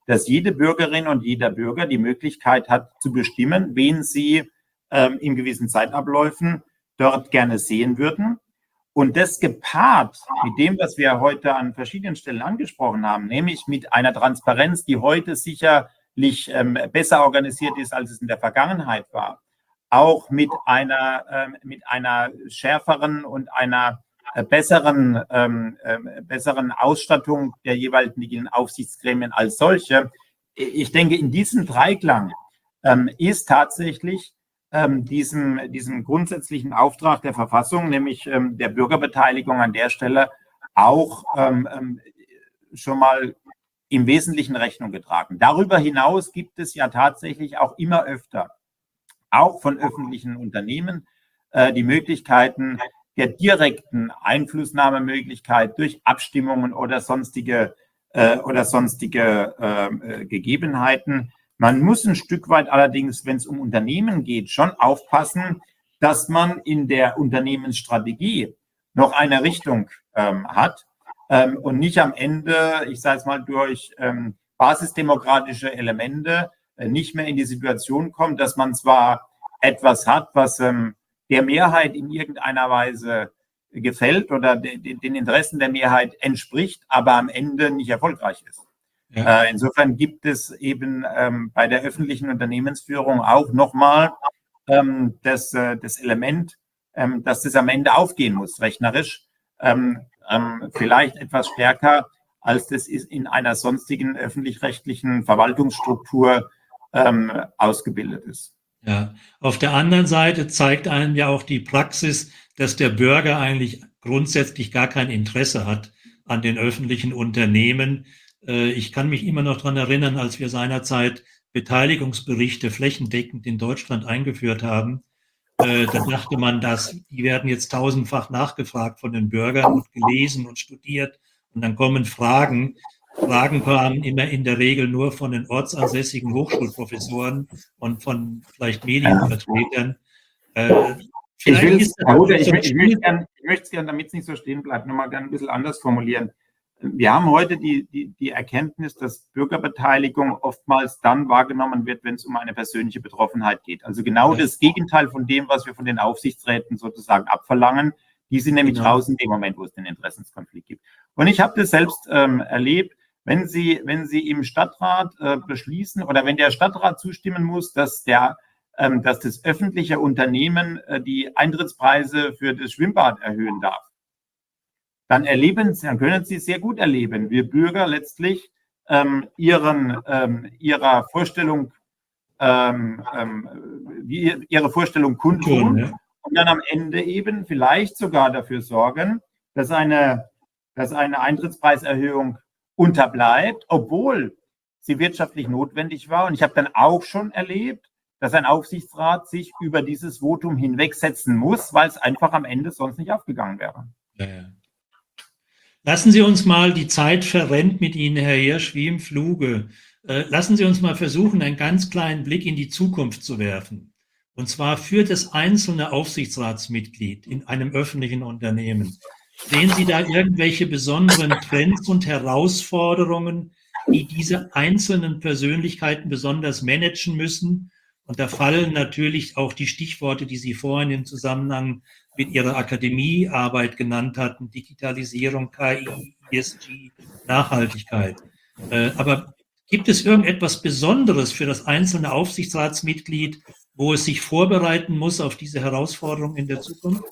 dass jede Bürgerin und jeder Bürger die Möglichkeit hat, zu bestimmen, wen sie ähm, in gewissen Zeitabläufen dort gerne sehen würden. Und das gepaart mit dem, was wir heute an verschiedenen Stellen angesprochen haben, nämlich mit einer Transparenz, die heute sicherlich ähm, besser organisiert ist, als es in der Vergangenheit war, auch mit einer, ähm, mit einer schärferen und einer äh, besseren, ähm, äh, besseren Ausstattung der jeweiligen Aufsichtsgremien als solche. Ich denke, in diesem Dreiklang ähm, ist tatsächlich ähm, diesem, diesem grundsätzlichen Auftrag der Verfassung, nämlich ähm, der Bürgerbeteiligung an der Stelle, auch ähm, schon mal im Wesentlichen Rechnung getragen. Darüber hinaus gibt es ja tatsächlich auch immer öfter, auch von öffentlichen Unternehmen, äh, die Möglichkeiten der direkten Einflussnahmemöglichkeit durch Abstimmungen oder sonstige, äh, oder sonstige äh, Gegebenheiten. Man muss ein Stück weit allerdings, wenn es um Unternehmen geht, schon aufpassen, dass man in der Unternehmensstrategie noch eine Richtung ähm, hat ähm, und nicht am Ende, ich sage es mal, durch ähm, basisdemokratische Elemente äh, nicht mehr in die Situation kommt, dass man zwar etwas hat, was ähm, der Mehrheit in irgendeiner Weise gefällt oder de, de, den Interessen der Mehrheit entspricht, aber am Ende nicht erfolgreich ist. Ja. Äh, insofern gibt es eben ähm, bei der öffentlichen Unternehmensführung auch nochmal ähm, das, äh, das Element, ähm, dass das am Ende aufgehen muss, rechnerisch, ähm, ähm, vielleicht etwas stärker, als das ist in einer sonstigen öffentlich-rechtlichen Verwaltungsstruktur ähm, ausgebildet ist. Ja, auf der anderen Seite zeigt einem ja auch die Praxis, dass der Bürger eigentlich grundsätzlich gar kein Interesse hat an den öffentlichen Unternehmen. Ich kann mich immer noch daran erinnern, als wir seinerzeit Beteiligungsberichte flächendeckend in Deutschland eingeführt haben. Da dachte man, dass die werden jetzt tausendfach nachgefragt von den Bürgern und gelesen und studiert. Und dann kommen Fragen. Fragen kamen immer in der Regel nur von den ortsansässigen Hochschulprofessoren und von vielleicht Medienvertretern. Äh, ich will es ich, ich, ich gern, ich gerne, damit es nicht so stehen bleibt, nochmal gerne ein bisschen anders formulieren. Wir haben heute die, die, die Erkenntnis, dass Bürgerbeteiligung oftmals dann wahrgenommen wird, wenn es um eine persönliche Betroffenheit geht. Also genau ja. das Gegenteil von dem, was wir von den Aufsichtsräten sozusagen abverlangen. Die sind nämlich genau. raus in dem Moment, wo es den Interessenskonflikt gibt. Und ich habe das selbst ähm, erlebt, wenn Sie, wenn Sie im Stadtrat äh, beschließen oder wenn der Stadtrat zustimmen muss, dass, der, ähm, dass das öffentliche Unternehmen äh, die Eintrittspreise für das Schwimmbad erhöhen darf, dann erleben Sie, dann können Sie sehr gut erleben, wie Bürger letztlich ähm, ihren, ähm, ihrer Vorstellung, ähm, ähm, wie ihre Vorstellung kundtun ja. und dann am Ende eben vielleicht sogar dafür sorgen, dass eine, dass eine Eintrittspreiserhöhung unterbleibt, obwohl sie wirtschaftlich notwendig war. Und ich habe dann auch schon erlebt, dass ein Aufsichtsrat sich über dieses Votum hinwegsetzen muss, weil es einfach am Ende sonst nicht aufgegangen wäre. Ja, ja. Lassen Sie uns mal, die Zeit verrennt mit Ihnen, Herr Hirsch, wie im Fluge. Äh, lassen Sie uns mal versuchen, einen ganz kleinen Blick in die Zukunft zu werfen. Und zwar für das einzelne Aufsichtsratsmitglied in einem öffentlichen Unternehmen. Sehen Sie da irgendwelche besonderen Trends und Herausforderungen, die diese einzelnen Persönlichkeiten besonders managen müssen? Und da fallen natürlich auch die Stichworte, die Sie vorhin im Zusammenhang mit Ihrer Akademiearbeit genannt hatten: Digitalisierung, K I, E S G, Nachhaltigkeit. Aber gibt es irgendetwas Besonderes für das einzelne Aufsichtsratsmitglied, wo es sich vorbereiten muss auf diese Herausforderung in der Zukunft?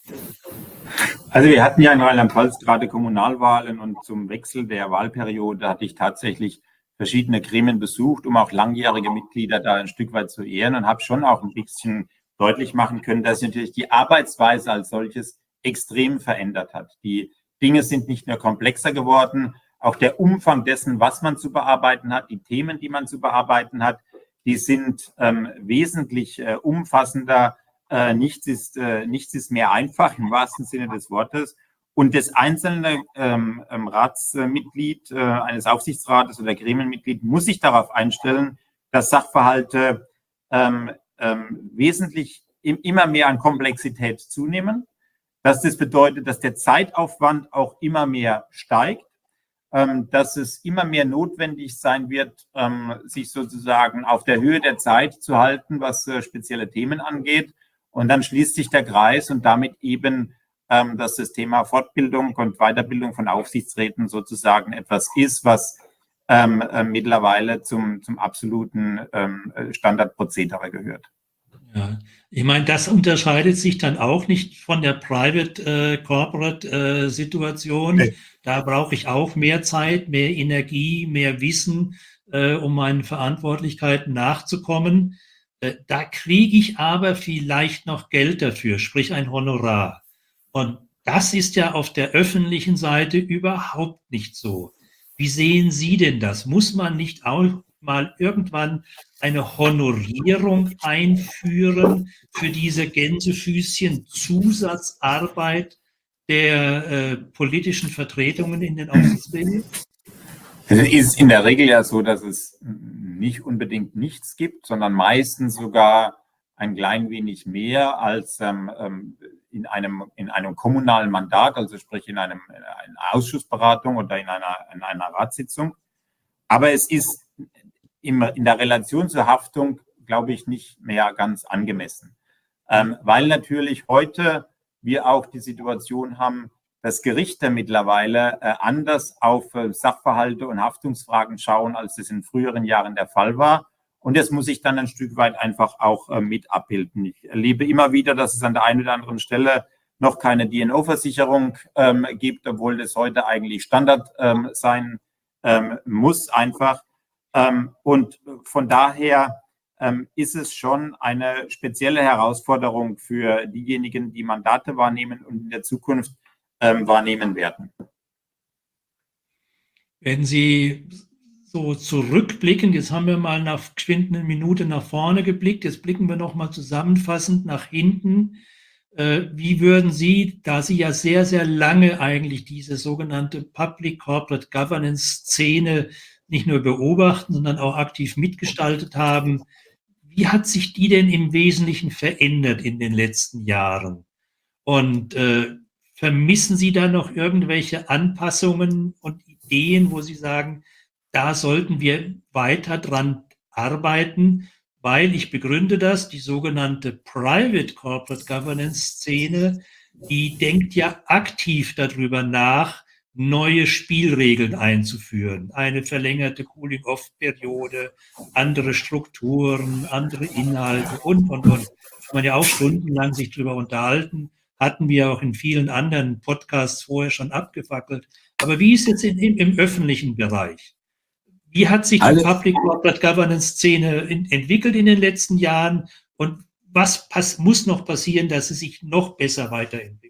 Also wir hatten ja in Rheinland-Pfalz gerade Kommunalwahlen und zum Wechsel der Wahlperiode hatte ich tatsächlich verschiedene Gremien besucht, um auch langjährige Mitglieder da ein Stück weit zu ehren und habe schon auch ein bisschen deutlich machen können, dass sich natürlich die Arbeitsweise als solches extrem verändert hat. Die Dinge sind nicht nur komplexer geworden, auch der Umfang dessen, was man zu bearbeiten hat, die Themen, die man zu bearbeiten hat, die sind ähm, wesentlich äh, umfassender. Äh, nichts ist, äh, nichts ist mehr einfach im wahrsten Sinne des Wortes. Und das einzelne ähm, ähm, Ratsmitglied äh, eines Aufsichtsrates oder Gremienmitglied muss sich darauf einstellen, dass Sachverhalte ähm, ähm, wesentlich im, immer mehr an Komplexität zunehmen, dass das bedeutet, dass der Zeitaufwand auch immer mehr steigt, dass es immer mehr notwendig sein wird, sich sozusagen auf der Höhe der Zeit zu halten, was spezielle Themen angeht. Und dann schließt sich der Kreis und damit eben, dass das Thema Fortbildung und Weiterbildung von Aufsichtsräten sozusagen etwas ist, was mittlerweile zum, zum absoluten Standardprozedere gehört. Ja, ich meine, das unterscheidet sich dann auch nicht von der Private äh, Corporate äh, Situation. Nee. Da brauche ich auch mehr Zeit, mehr Energie, mehr Wissen, äh, um meinen Verantwortlichkeiten nachzukommen. Äh, da kriege ich aber vielleicht noch Geld dafür, sprich ein Honorar. Und das ist ja auf der öffentlichen Seite überhaupt nicht so. Wie sehen Sie denn das? Muss man nicht auch mal irgendwann eine Honorierung einführen für diese Gänsefüßchen Zusatzarbeit der äh, politischen Vertretungen in den Aufsichtsräten? Es ist in der Regel ja so, dass es nicht unbedingt nichts gibt, sondern meistens sogar ein klein wenig mehr als ähm, in einem, in einem kommunalen Mandat, also sprich in, einem, in einer Ausschussberatung oder in einer, in einer Ratssitzung. Aber es ist in der Relation zur Haftung, glaube ich, nicht mehr ganz angemessen. Ähm, weil natürlich heute wir auch die Situation haben, dass Gerichte mittlerweile äh, anders auf äh, Sachverhalte und Haftungsfragen schauen, als es in früheren Jahren der Fall war. Und das muss ich dann ein Stück weit einfach auch äh, mit abbilden. Ich erlebe immer wieder, dass es an der einen oder anderen Stelle noch keine D N O-Versicherung ähm, gibt, obwohl das heute eigentlich Standard ähm, sein ähm, muss einfach. Ähm, und von daher ähm, ist es schon eine spezielle Herausforderung für diejenigen, die Mandate wahrnehmen und in der Zukunft ähm, wahrnehmen werden. Wenn Sie so zurückblicken, jetzt haben wir mal nach geschwind eine Minute nach vorne geblickt, jetzt blicken wir noch mal zusammenfassend nach hinten. Äh, wie würden Sie, da Sie ja sehr, sehr lange eigentlich diese sogenannte Public Corporate Governance Szene nicht nur beobachten, sondern auch aktiv mitgestaltet haben. Wie hat sich die denn im Wesentlichen verändert in den letzten Jahren? Und äh, vermissen Sie da noch irgendwelche Anpassungen und Ideen, wo Sie sagen, da sollten wir weiter dran arbeiten? Weil ich begründe das, die sogenannte Private Corporate Governance Szene, die denkt ja aktiv darüber nach, neue Spielregeln einzuführen, eine verlängerte Cooling-off-Periode, andere Strukturen, andere Inhalte und, und, und. Kann man ja auch stundenlang sich drüber unterhalten, hatten wir auch in vielen anderen Podcasts vorher schon abgefackelt. Aber wie ist jetzt in, im, im öffentlichen Bereich? Wie hat sich die also, Public Corporate Governance Szene in, entwickelt in den letzten Jahren und was pass, muss noch passieren, dass sie sich noch besser weiterentwickelt?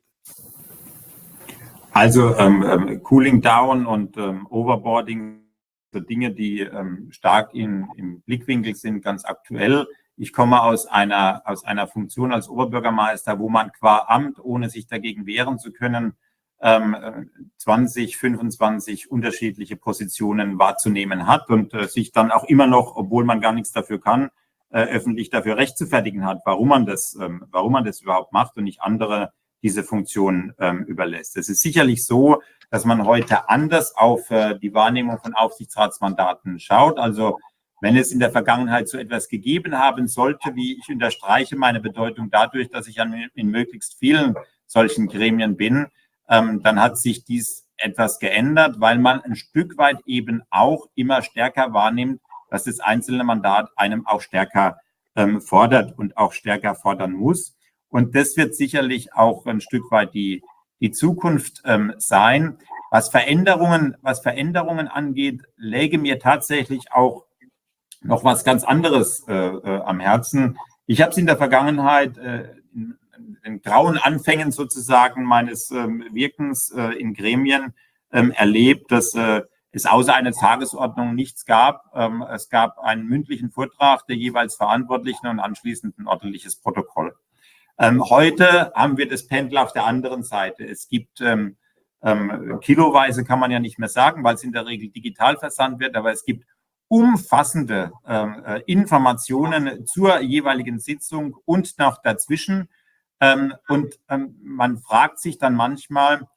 Also ähm, Cooling Down und ähm, Overboarding, so Dinge, die ähm, stark in, im Blickwinkel sind, ganz aktuell. Ich komme aus einer, aus einer Funktion als Oberbürgermeister, wo man qua Amt, ohne sich dagegen wehren zu können, ähm, zwanzig, fünfundzwanzig unterschiedliche Positionen wahrzunehmen hat und äh, sich dann auch immer noch, obwohl man gar nichts dafür kann, äh, öffentlich dafür rechtfertigen hat, warum man das, ähm, warum man das überhaupt macht und nicht andere diese Funktion ähm, überlässt. Es ist sicherlich so, dass man heute anders auf äh, die Wahrnehmung von Aufsichtsratsmandaten schaut. Also wenn es in der Vergangenheit so etwas gegeben haben sollte, wie ich unterstreiche meine Bedeutung dadurch, dass ich an, in möglichst vielen solchen Gremien bin, ähm, dann hat sich dies etwas geändert, weil man ein Stück weit eben auch immer stärker wahrnimmt, dass das einzelne Mandat einem auch stärker ähm, fordert und auch stärker fordern muss. Und das wird sicherlich auch ein Stück weit die, die Zukunft ähm, sein. Was Veränderungen, was Veränderungen angeht, läge mir tatsächlich auch noch was ganz anderes äh, äh, am Herzen. Ich habe es in der Vergangenheit, äh, in, in grauen Anfängen sozusagen meines ähm, Wirkens äh, in Gremien ähm, erlebt, dass äh, es außer einer Tagesordnung nichts gab. Ähm, es gab einen mündlichen Vortrag der jeweils Verantwortlichen und anschließend ein ordentliches Protokoll. Ähm, heute haben wir das Pendel auf der anderen Seite. Es gibt ähm, ähm, kiloweise, kann man ja nicht mehr sagen, weil es in der Regel digital versandt wird, aber es gibt umfassende äh, Informationen zur jeweiligen Sitzung und noch dazwischen. Ähm, und ähm, man fragt sich dann manchmal,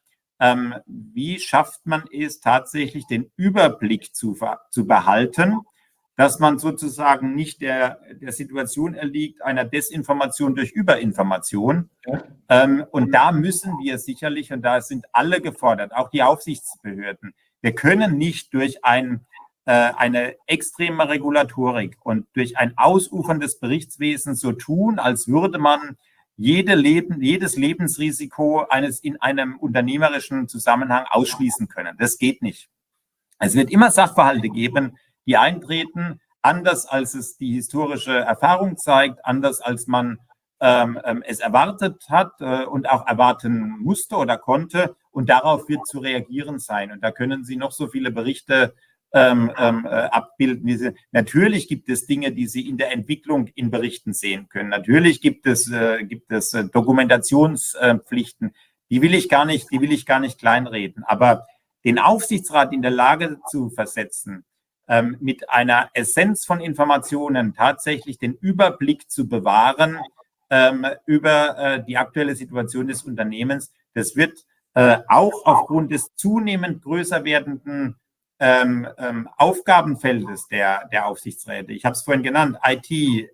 ähm, wie schafft man es tatsächlich, den Überblick zu, zu behalten, dass man sozusagen nicht der, der Situation erliegt, einer Desinformation durch Überinformation. Ja. Ähm, und da müssen wir sicherlich, und da sind alle gefordert, auch die Aufsichtsbehörden, wir können nicht durch ein, äh, eine extreme Regulatorik und durch ein Ausufern des Berichtswesens so tun, als würde man jede Leben, jedes Lebensrisiko eines in einem unternehmerischen Zusammenhang ausschließen können. Das geht nicht. Es wird immer Sachverhalte geben, die eintreten, anders als es die historische Erfahrung zeigt, anders als man ähm, es erwartet hat äh, und auch erwarten musste oder konnte. Und darauf wird zu reagieren sein. Und da können Sie noch so viele Berichte ähm, ähm, äh, abbilden. Wie Sie, natürlich gibt es Dinge, die Sie in der Entwicklung in Berichten sehen können. Natürlich gibt es, äh, gibt es äh, Dokumentationspflichten. Die will ich gar nicht, die will ich gar nicht kleinreden. Aber den Aufsichtsrat in der Lage zu versetzen, ähm, mit einer Essenz von Informationen tatsächlich den Überblick zu bewahren ähm, über äh, die aktuelle Situation des Unternehmens, das wird äh, auch aufgrund des zunehmend größer werdenden ähm, ähm, Aufgabenfeldes der, der Aufsichtsräte, ich habe es vorhin genannt, I T,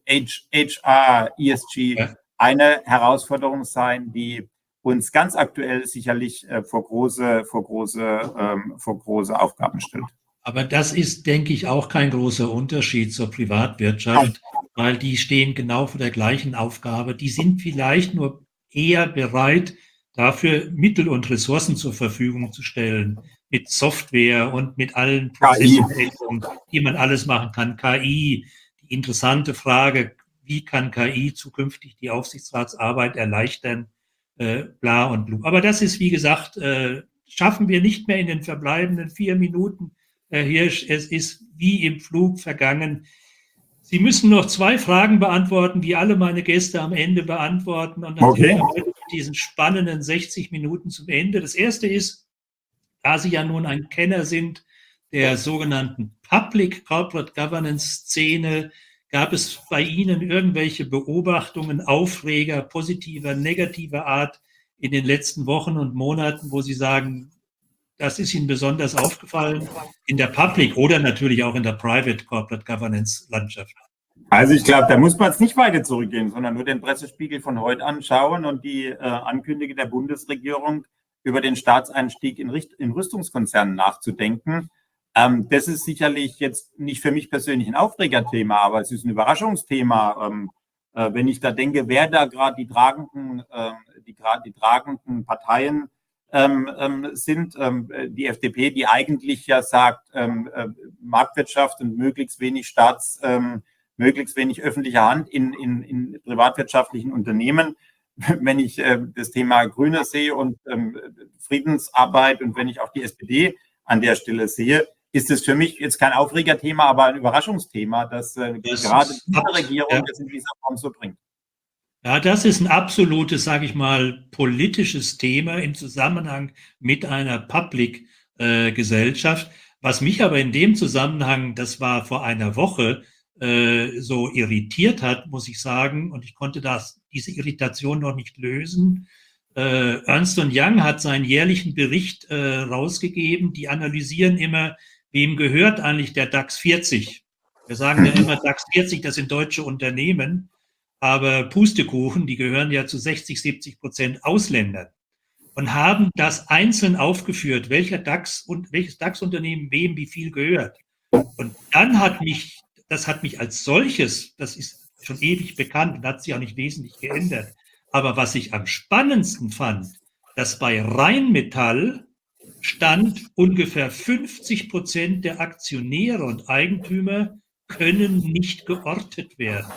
H R, E S G, ja, eine Herausforderung sein, die uns ganz aktuell sicherlich äh, vor große, vor große, ähm, vor große Aufgaben stellt. Aber das ist, denke ich, auch kein großer Unterschied zur Privatwirtschaft, weil die stehen genau vor der gleichen Aufgabe. Die sind vielleicht nur eher bereit, dafür Mittel und Ressourcen zur Verfügung zu stellen, mit Software und mit allen Prozessen, die man alles machen kann. K I, die interessante Frage, wie kann K I zukünftig die Aufsichtsratsarbeit erleichtern? Äh, bla und blub. Aber das ist, wie gesagt, äh, schaffen wir nicht mehr in den verbleibenden vier Minuten, Herr Hirsch. Es ist wie im Flug vergangen. Sie müssen noch zwei Fragen beantworten, die alle meine Gäste am Ende beantworten. Und dann okay, sind wir heute mit diesen spannenden sechzig Minuten zum Ende. Das erste ist, da Sie ja nun ein Kenner sind der sogenannten Public Corporate Governance Szene, gab es bei Ihnen irgendwelche Beobachtungen, Aufreger, positiver, negativer Art in den letzten Wochen und Monaten, wo Sie sagen, das ist Ihnen besonders aufgefallen in der Public oder natürlich auch in der Private Corporate Governance Landschaft? Also ich glaube, da muss man es nicht weiter zurückgehen, sondern nur den Pressespiegel von heute anschauen und die äh, Ankündigung der Bundesregierung über den Staatseinstieg in, Richt in Rüstungskonzernen nachzudenken. Ähm, das ist sicherlich jetzt nicht für mich persönlich ein Aufregerthema, aber es ist ein Überraschungsthema. Ähm, äh, wenn ich da denke, wer da gerade die tragenden, äh, die, die tragenden Parteien ähm, ähm, sind, ähm, die F D P, die eigentlich ja sagt, ähm, äh, Marktwirtschaft und möglichst wenig Staats, ähm, möglichst wenig öffentliche Hand in, in, in privatwirtschaftlichen Unternehmen. Wenn ich äh, das Thema Grüne sehe und ähm, Friedensarbeit und wenn ich auch die S P D an der Stelle sehe, ist es für mich jetzt kein Aufregerthema, aber ein Überraschungsthema, dass äh, das gerade diese Regierung ja. das in dieser Form so bringt. Ja, das ist ein absolutes, sage ich mal, politisches Thema im Zusammenhang mit einer Public-Gesellschaft. Äh, Was mich aber in dem Zusammenhang, das war vor einer Woche, äh, so irritiert hat, muss ich sagen, und ich konnte das, diese Irritation noch nicht lösen. Äh, Ernst und Young hat seinen jährlichen Bericht äh, rausgegeben. Die analysieren immer, wem gehört eigentlich der DAX vierzig? Wir sagen ja immer, DAX vierzig, das sind deutsche Unternehmen, aber Pustekuchen, die gehören ja zu sechzig, siebzig Prozent Ausländern und haben das einzeln aufgeführt, welcher DAX und welches DAX-Unternehmen wem wie viel gehört. Und dann hat mich, das hat mich als solches, das ist schon ewig bekannt und hat sich auch nicht wesentlich geändert. Aber was ich am spannendsten fand, dass bei Rheinmetall stand, ungefähr fünfzig Prozent der Aktionäre und Eigentümer können nicht geortet werden.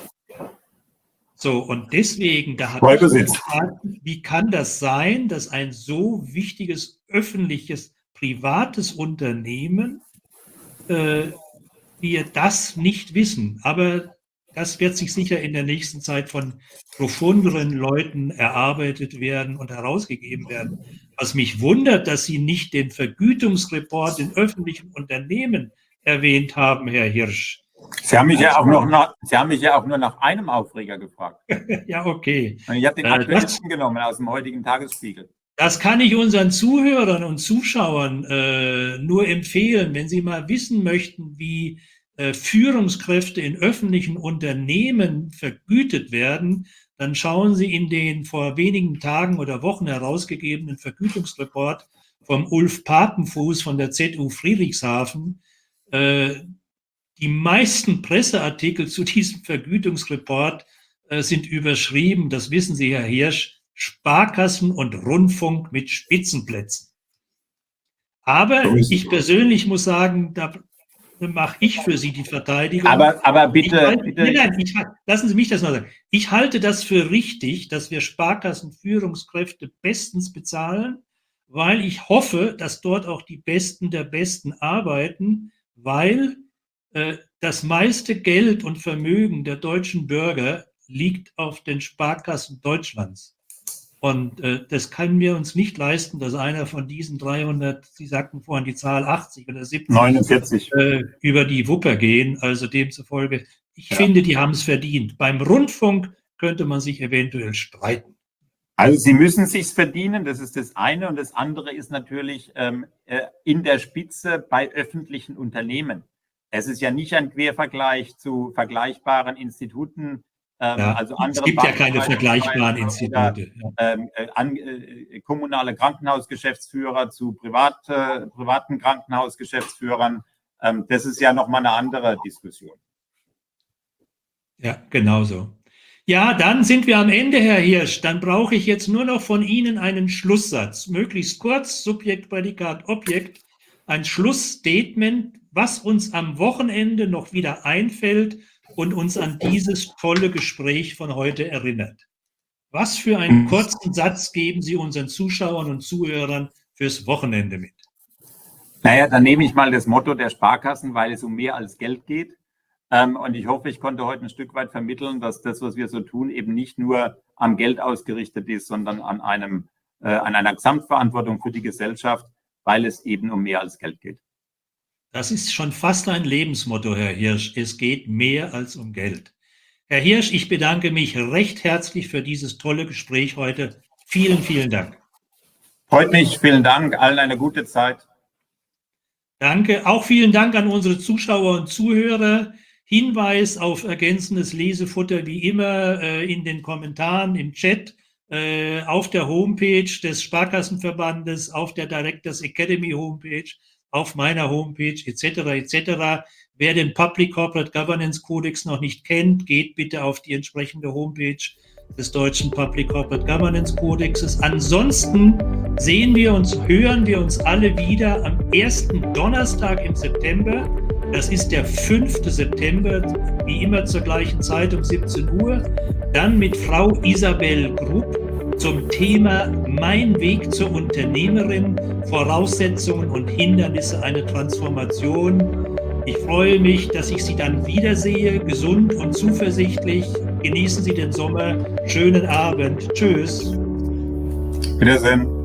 So, und deswegen, da habe ich gefragt, wie kann das sein, dass ein so wichtiges, öffentliches, privates Unternehmen, äh, wir das nicht wissen. Aber das wird sich sicher in der nächsten Zeit von profunderen Leuten erarbeitet werden und herausgegeben werden. Was mich wundert, dass Sie nicht den Vergütungsreport in öffentlichen Unternehmen erwähnt haben, Herr Hirsch. Sie haben mich ja auch noch nach, Sie haben mich ja auch nur nach einem Aufreger gefragt. Ja, okay. Und ich habe den aktuellsten genommen aus dem heutigen Tagesspiegel. Das kann ich unseren Zuhörern und Zuschauern äh, nur empfehlen, wenn Sie mal wissen möchten, wie äh, Führungskräfte in öffentlichen Unternehmen vergütet werden, dann schauen Sie in den vor wenigen Tagen oder Wochen herausgegebenen Vergütungsreport vom Ulf Papenfuß von der Z U Friedrichshafen. Äh, die meisten Presseartikel zu diesem Vergütungsreport äh, sind überschrieben, das wissen Sie, Herr Hirsch, Sparkassen und Rundfunk mit Spitzenplätzen. Aber ich persönlich muss sagen, da mache ich für Sie die Verteidigung. Aber, aber bitte, ich halte, bitte. Nein, nein, ich, lassen Sie mich das mal sagen. Ich halte das für richtig, dass wir Sparkassenführungskräfte bestens bezahlen, weil ich hoffe, dass dort auch die Besten der Besten arbeiten, weil äh, das meiste Geld und Vermögen der deutschen Bürger liegt auf den Sparkassen Deutschlands. Und äh, das können wir uns nicht leisten, dass einer von diesen dreihundert, Sie sagten vorhin die Zahl achtzig oder siebzig, neunundvierzig Äh, über die Wupper gehen. Also demzufolge, ich Ja. finde, die haben es verdient. Beim Rundfunk könnte man sich eventuell streiten. Also Sie müssen sich's verdienen, das ist das eine. Und das andere ist natürlich ähm, äh, in der Spitze bei öffentlichen Unternehmen. Es ist ja nicht ein Quervergleich zu vergleichbaren Instituten. Ähm, Ja, also es andere gibt ja Banken keine vergleichbaren oder, Institute. Ja. ähm, äh, an, äh, kommunale Krankenhausgeschäftsführer zu privat, äh, privaten Krankenhausgeschäftsführern. Ähm, das ist ja nochmal eine andere Diskussion. Ja, genauso. Ja, dann sind wir am Ende, Herr Hirsch. Dann brauche ich jetzt nur noch von Ihnen einen Schlusssatz. Möglichst kurz, Subjekt, Prädikat, Objekt. Ein Schlussstatement, was uns am Wochenende noch wieder einfällt und uns an dieses tolle Gespräch von heute erinnert. Was für einen kurzen Satz geben Sie unseren Zuschauern und Zuhörern fürs Wochenende mit? Naja, dann nehme ich mal das Motto der Sparkassen, weil es um mehr als Geld geht. Ähm, und ich hoffe, ich konnte heute ein Stück weit vermitteln, dass das, was wir so tun, eben nicht nur am Geld ausgerichtet ist, sondern an einem, äh, an einer Gesamtverantwortung für die Gesellschaft, weil es eben um mehr als Geld geht. Das ist schon fast ein Lebensmotto, Herr Hirsch. Es geht mehr als um Geld. Herr Hirsch, ich bedanke mich recht herzlich für dieses tolle Gespräch heute. Vielen, vielen Dank. Freut mich. Vielen Dank. Allen eine gute Zeit. Danke. Auch vielen Dank an unsere Zuschauer und Zuhörer. Hinweis auf ergänzendes Lesefutter wie immer äh, in den Kommentaren, im Chat, äh, auf der Homepage des Sparkassenverbandes, auf der Directors Academy Homepage, auf meiner Homepage et cetera et cetera. Wer den Public Corporate Governance Codex noch nicht kennt, geht bitte auf die entsprechende Homepage des deutschen Public Corporate Governance Codexes. Ansonsten sehen wir uns, hören wir uns alle wieder am ersten Donnerstag im September. Das ist der fünfte September, wie immer zur gleichen Zeit um siebzehn Uhr. Dann mit Frau Isabel Grupp zum Thema Mein Weg zur Unternehmerin, Voraussetzungen und Hindernisse einer Transformation. Ich freue mich, dass ich Sie dann wiedersehe, gesund und zuversichtlich. Genießen Sie den Sommer. Schönen Abend. Tschüss. Wiedersehen.